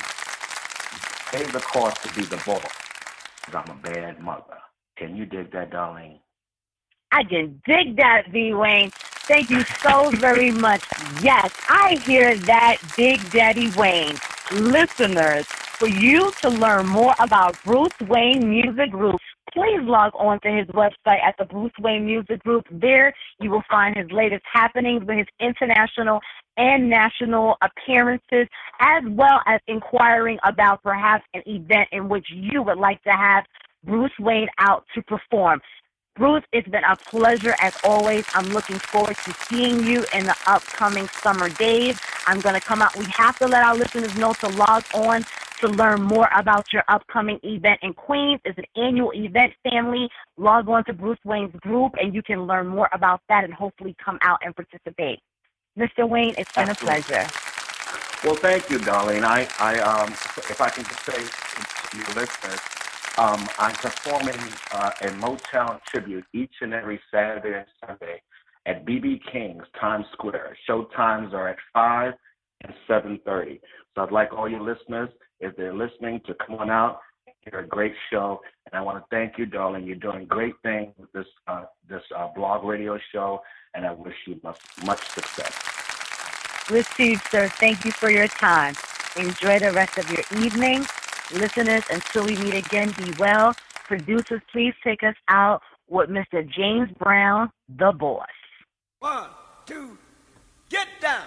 Pay the cost to be the boss, because I'm a bad mother. Can you dig that, darling? I can dig that, V. Wayne. Thank you so very much. Yes, I hear that, Big Daddy Wayne. Listeners, for you to learn more about Bruce Wayne Music Group, please log on to his website at the Bruce Wayne Music Group. There you will find his latest happenings with his international and national appearances, as well as inquiring about perhaps an event in which you would like to have Bruce Wayne out to perform. Bruce, it's been a pleasure as always. I'm looking forward to seeing you in the upcoming summer days. I'm going to come out. We have to let our listeners know to log on to learn more about your upcoming event in Queens. It's an annual event, family. Log on to Bruce Wayne's group, and you can learn more about that and hopefully come out and participate. Mister Wayne, it's been Absolutely. a pleasure. Well, thank you, Darlene. I, I, um, if I can just say to your listeners, um, I'm performing uh, a Motown tribute each and every Saturday and Sunday at B B King's Times Square. Show times are at five and seven thirty. So I'd like all your listeners, if they're listening, to come on out. You're a great show, and I want to thank you, darling. You're doing great things with this uh, this uh, blog radio show, and I wish you much, much success. Received, sir. Thank you for your time. Enjoy the rest of your evening. Listeners, until we meet again, be well. Producers, please take us out with Mister James Brown, the boss. One, two, get down.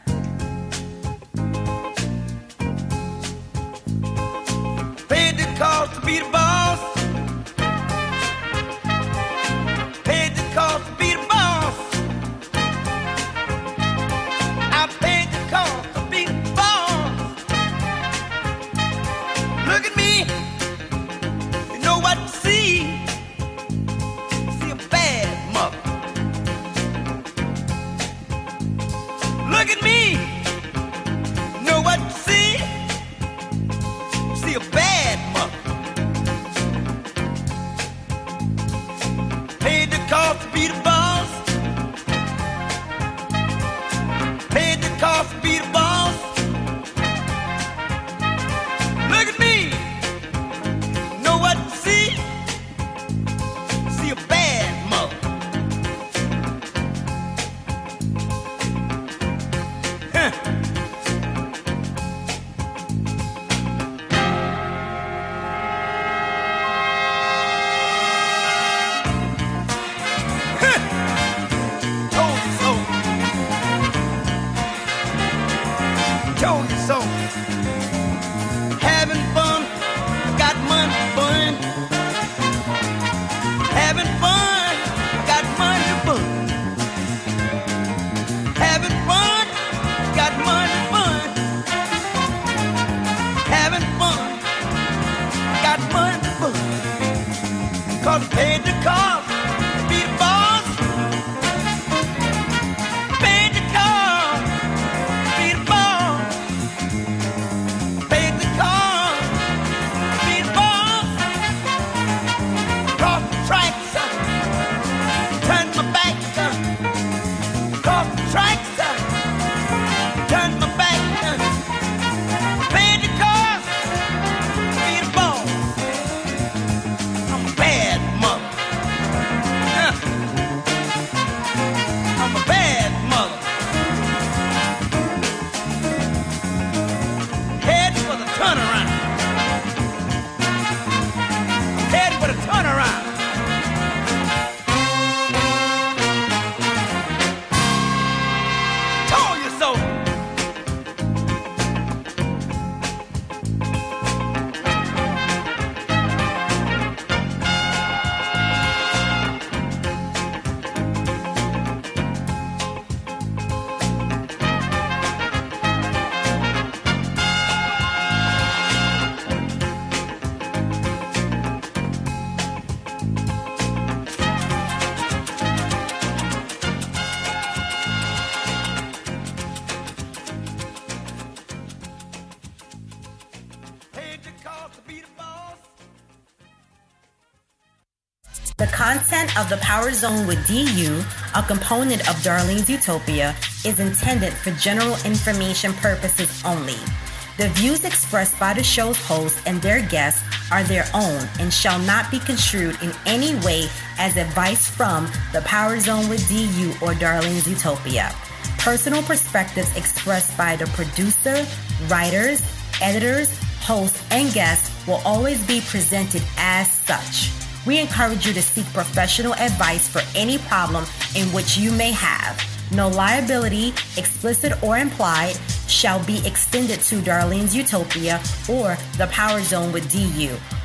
Paid the cost to be the boss. Paid the cost to be the boss. I paid the cost to be the boss. Look at me. You know what to see. See a bad mother. Look at me. You know what to see. See a bad mother. cost to be the boss. Paid the cost to be the boss. Look at me. Know what to see? See a bad mother. Huh. Told you so. Having fun, got money to burn. Having fun, got money to burn. Having fun, got money to burn. Having fun, got money to burn. Cause I paid the cost to be the boss. Paid the cost to be the boss. The content of the Power Zone with D U, a component of Darlene's Utopia, is intended for general information purposes only. The views expressed by the show's hosts and their guests are their own and shall not be construed in any way as advice from the Power Zone with D U or Darlene's Utopia. Personal perspectives expressed by the producer, writers, editors, hosts, and guests will always be presented as such. We encourage you to seek professional advice for any problem in which you may have. No liability, explicit or implied, shall be extended to Darlene's Utopia or the Power Zone with D U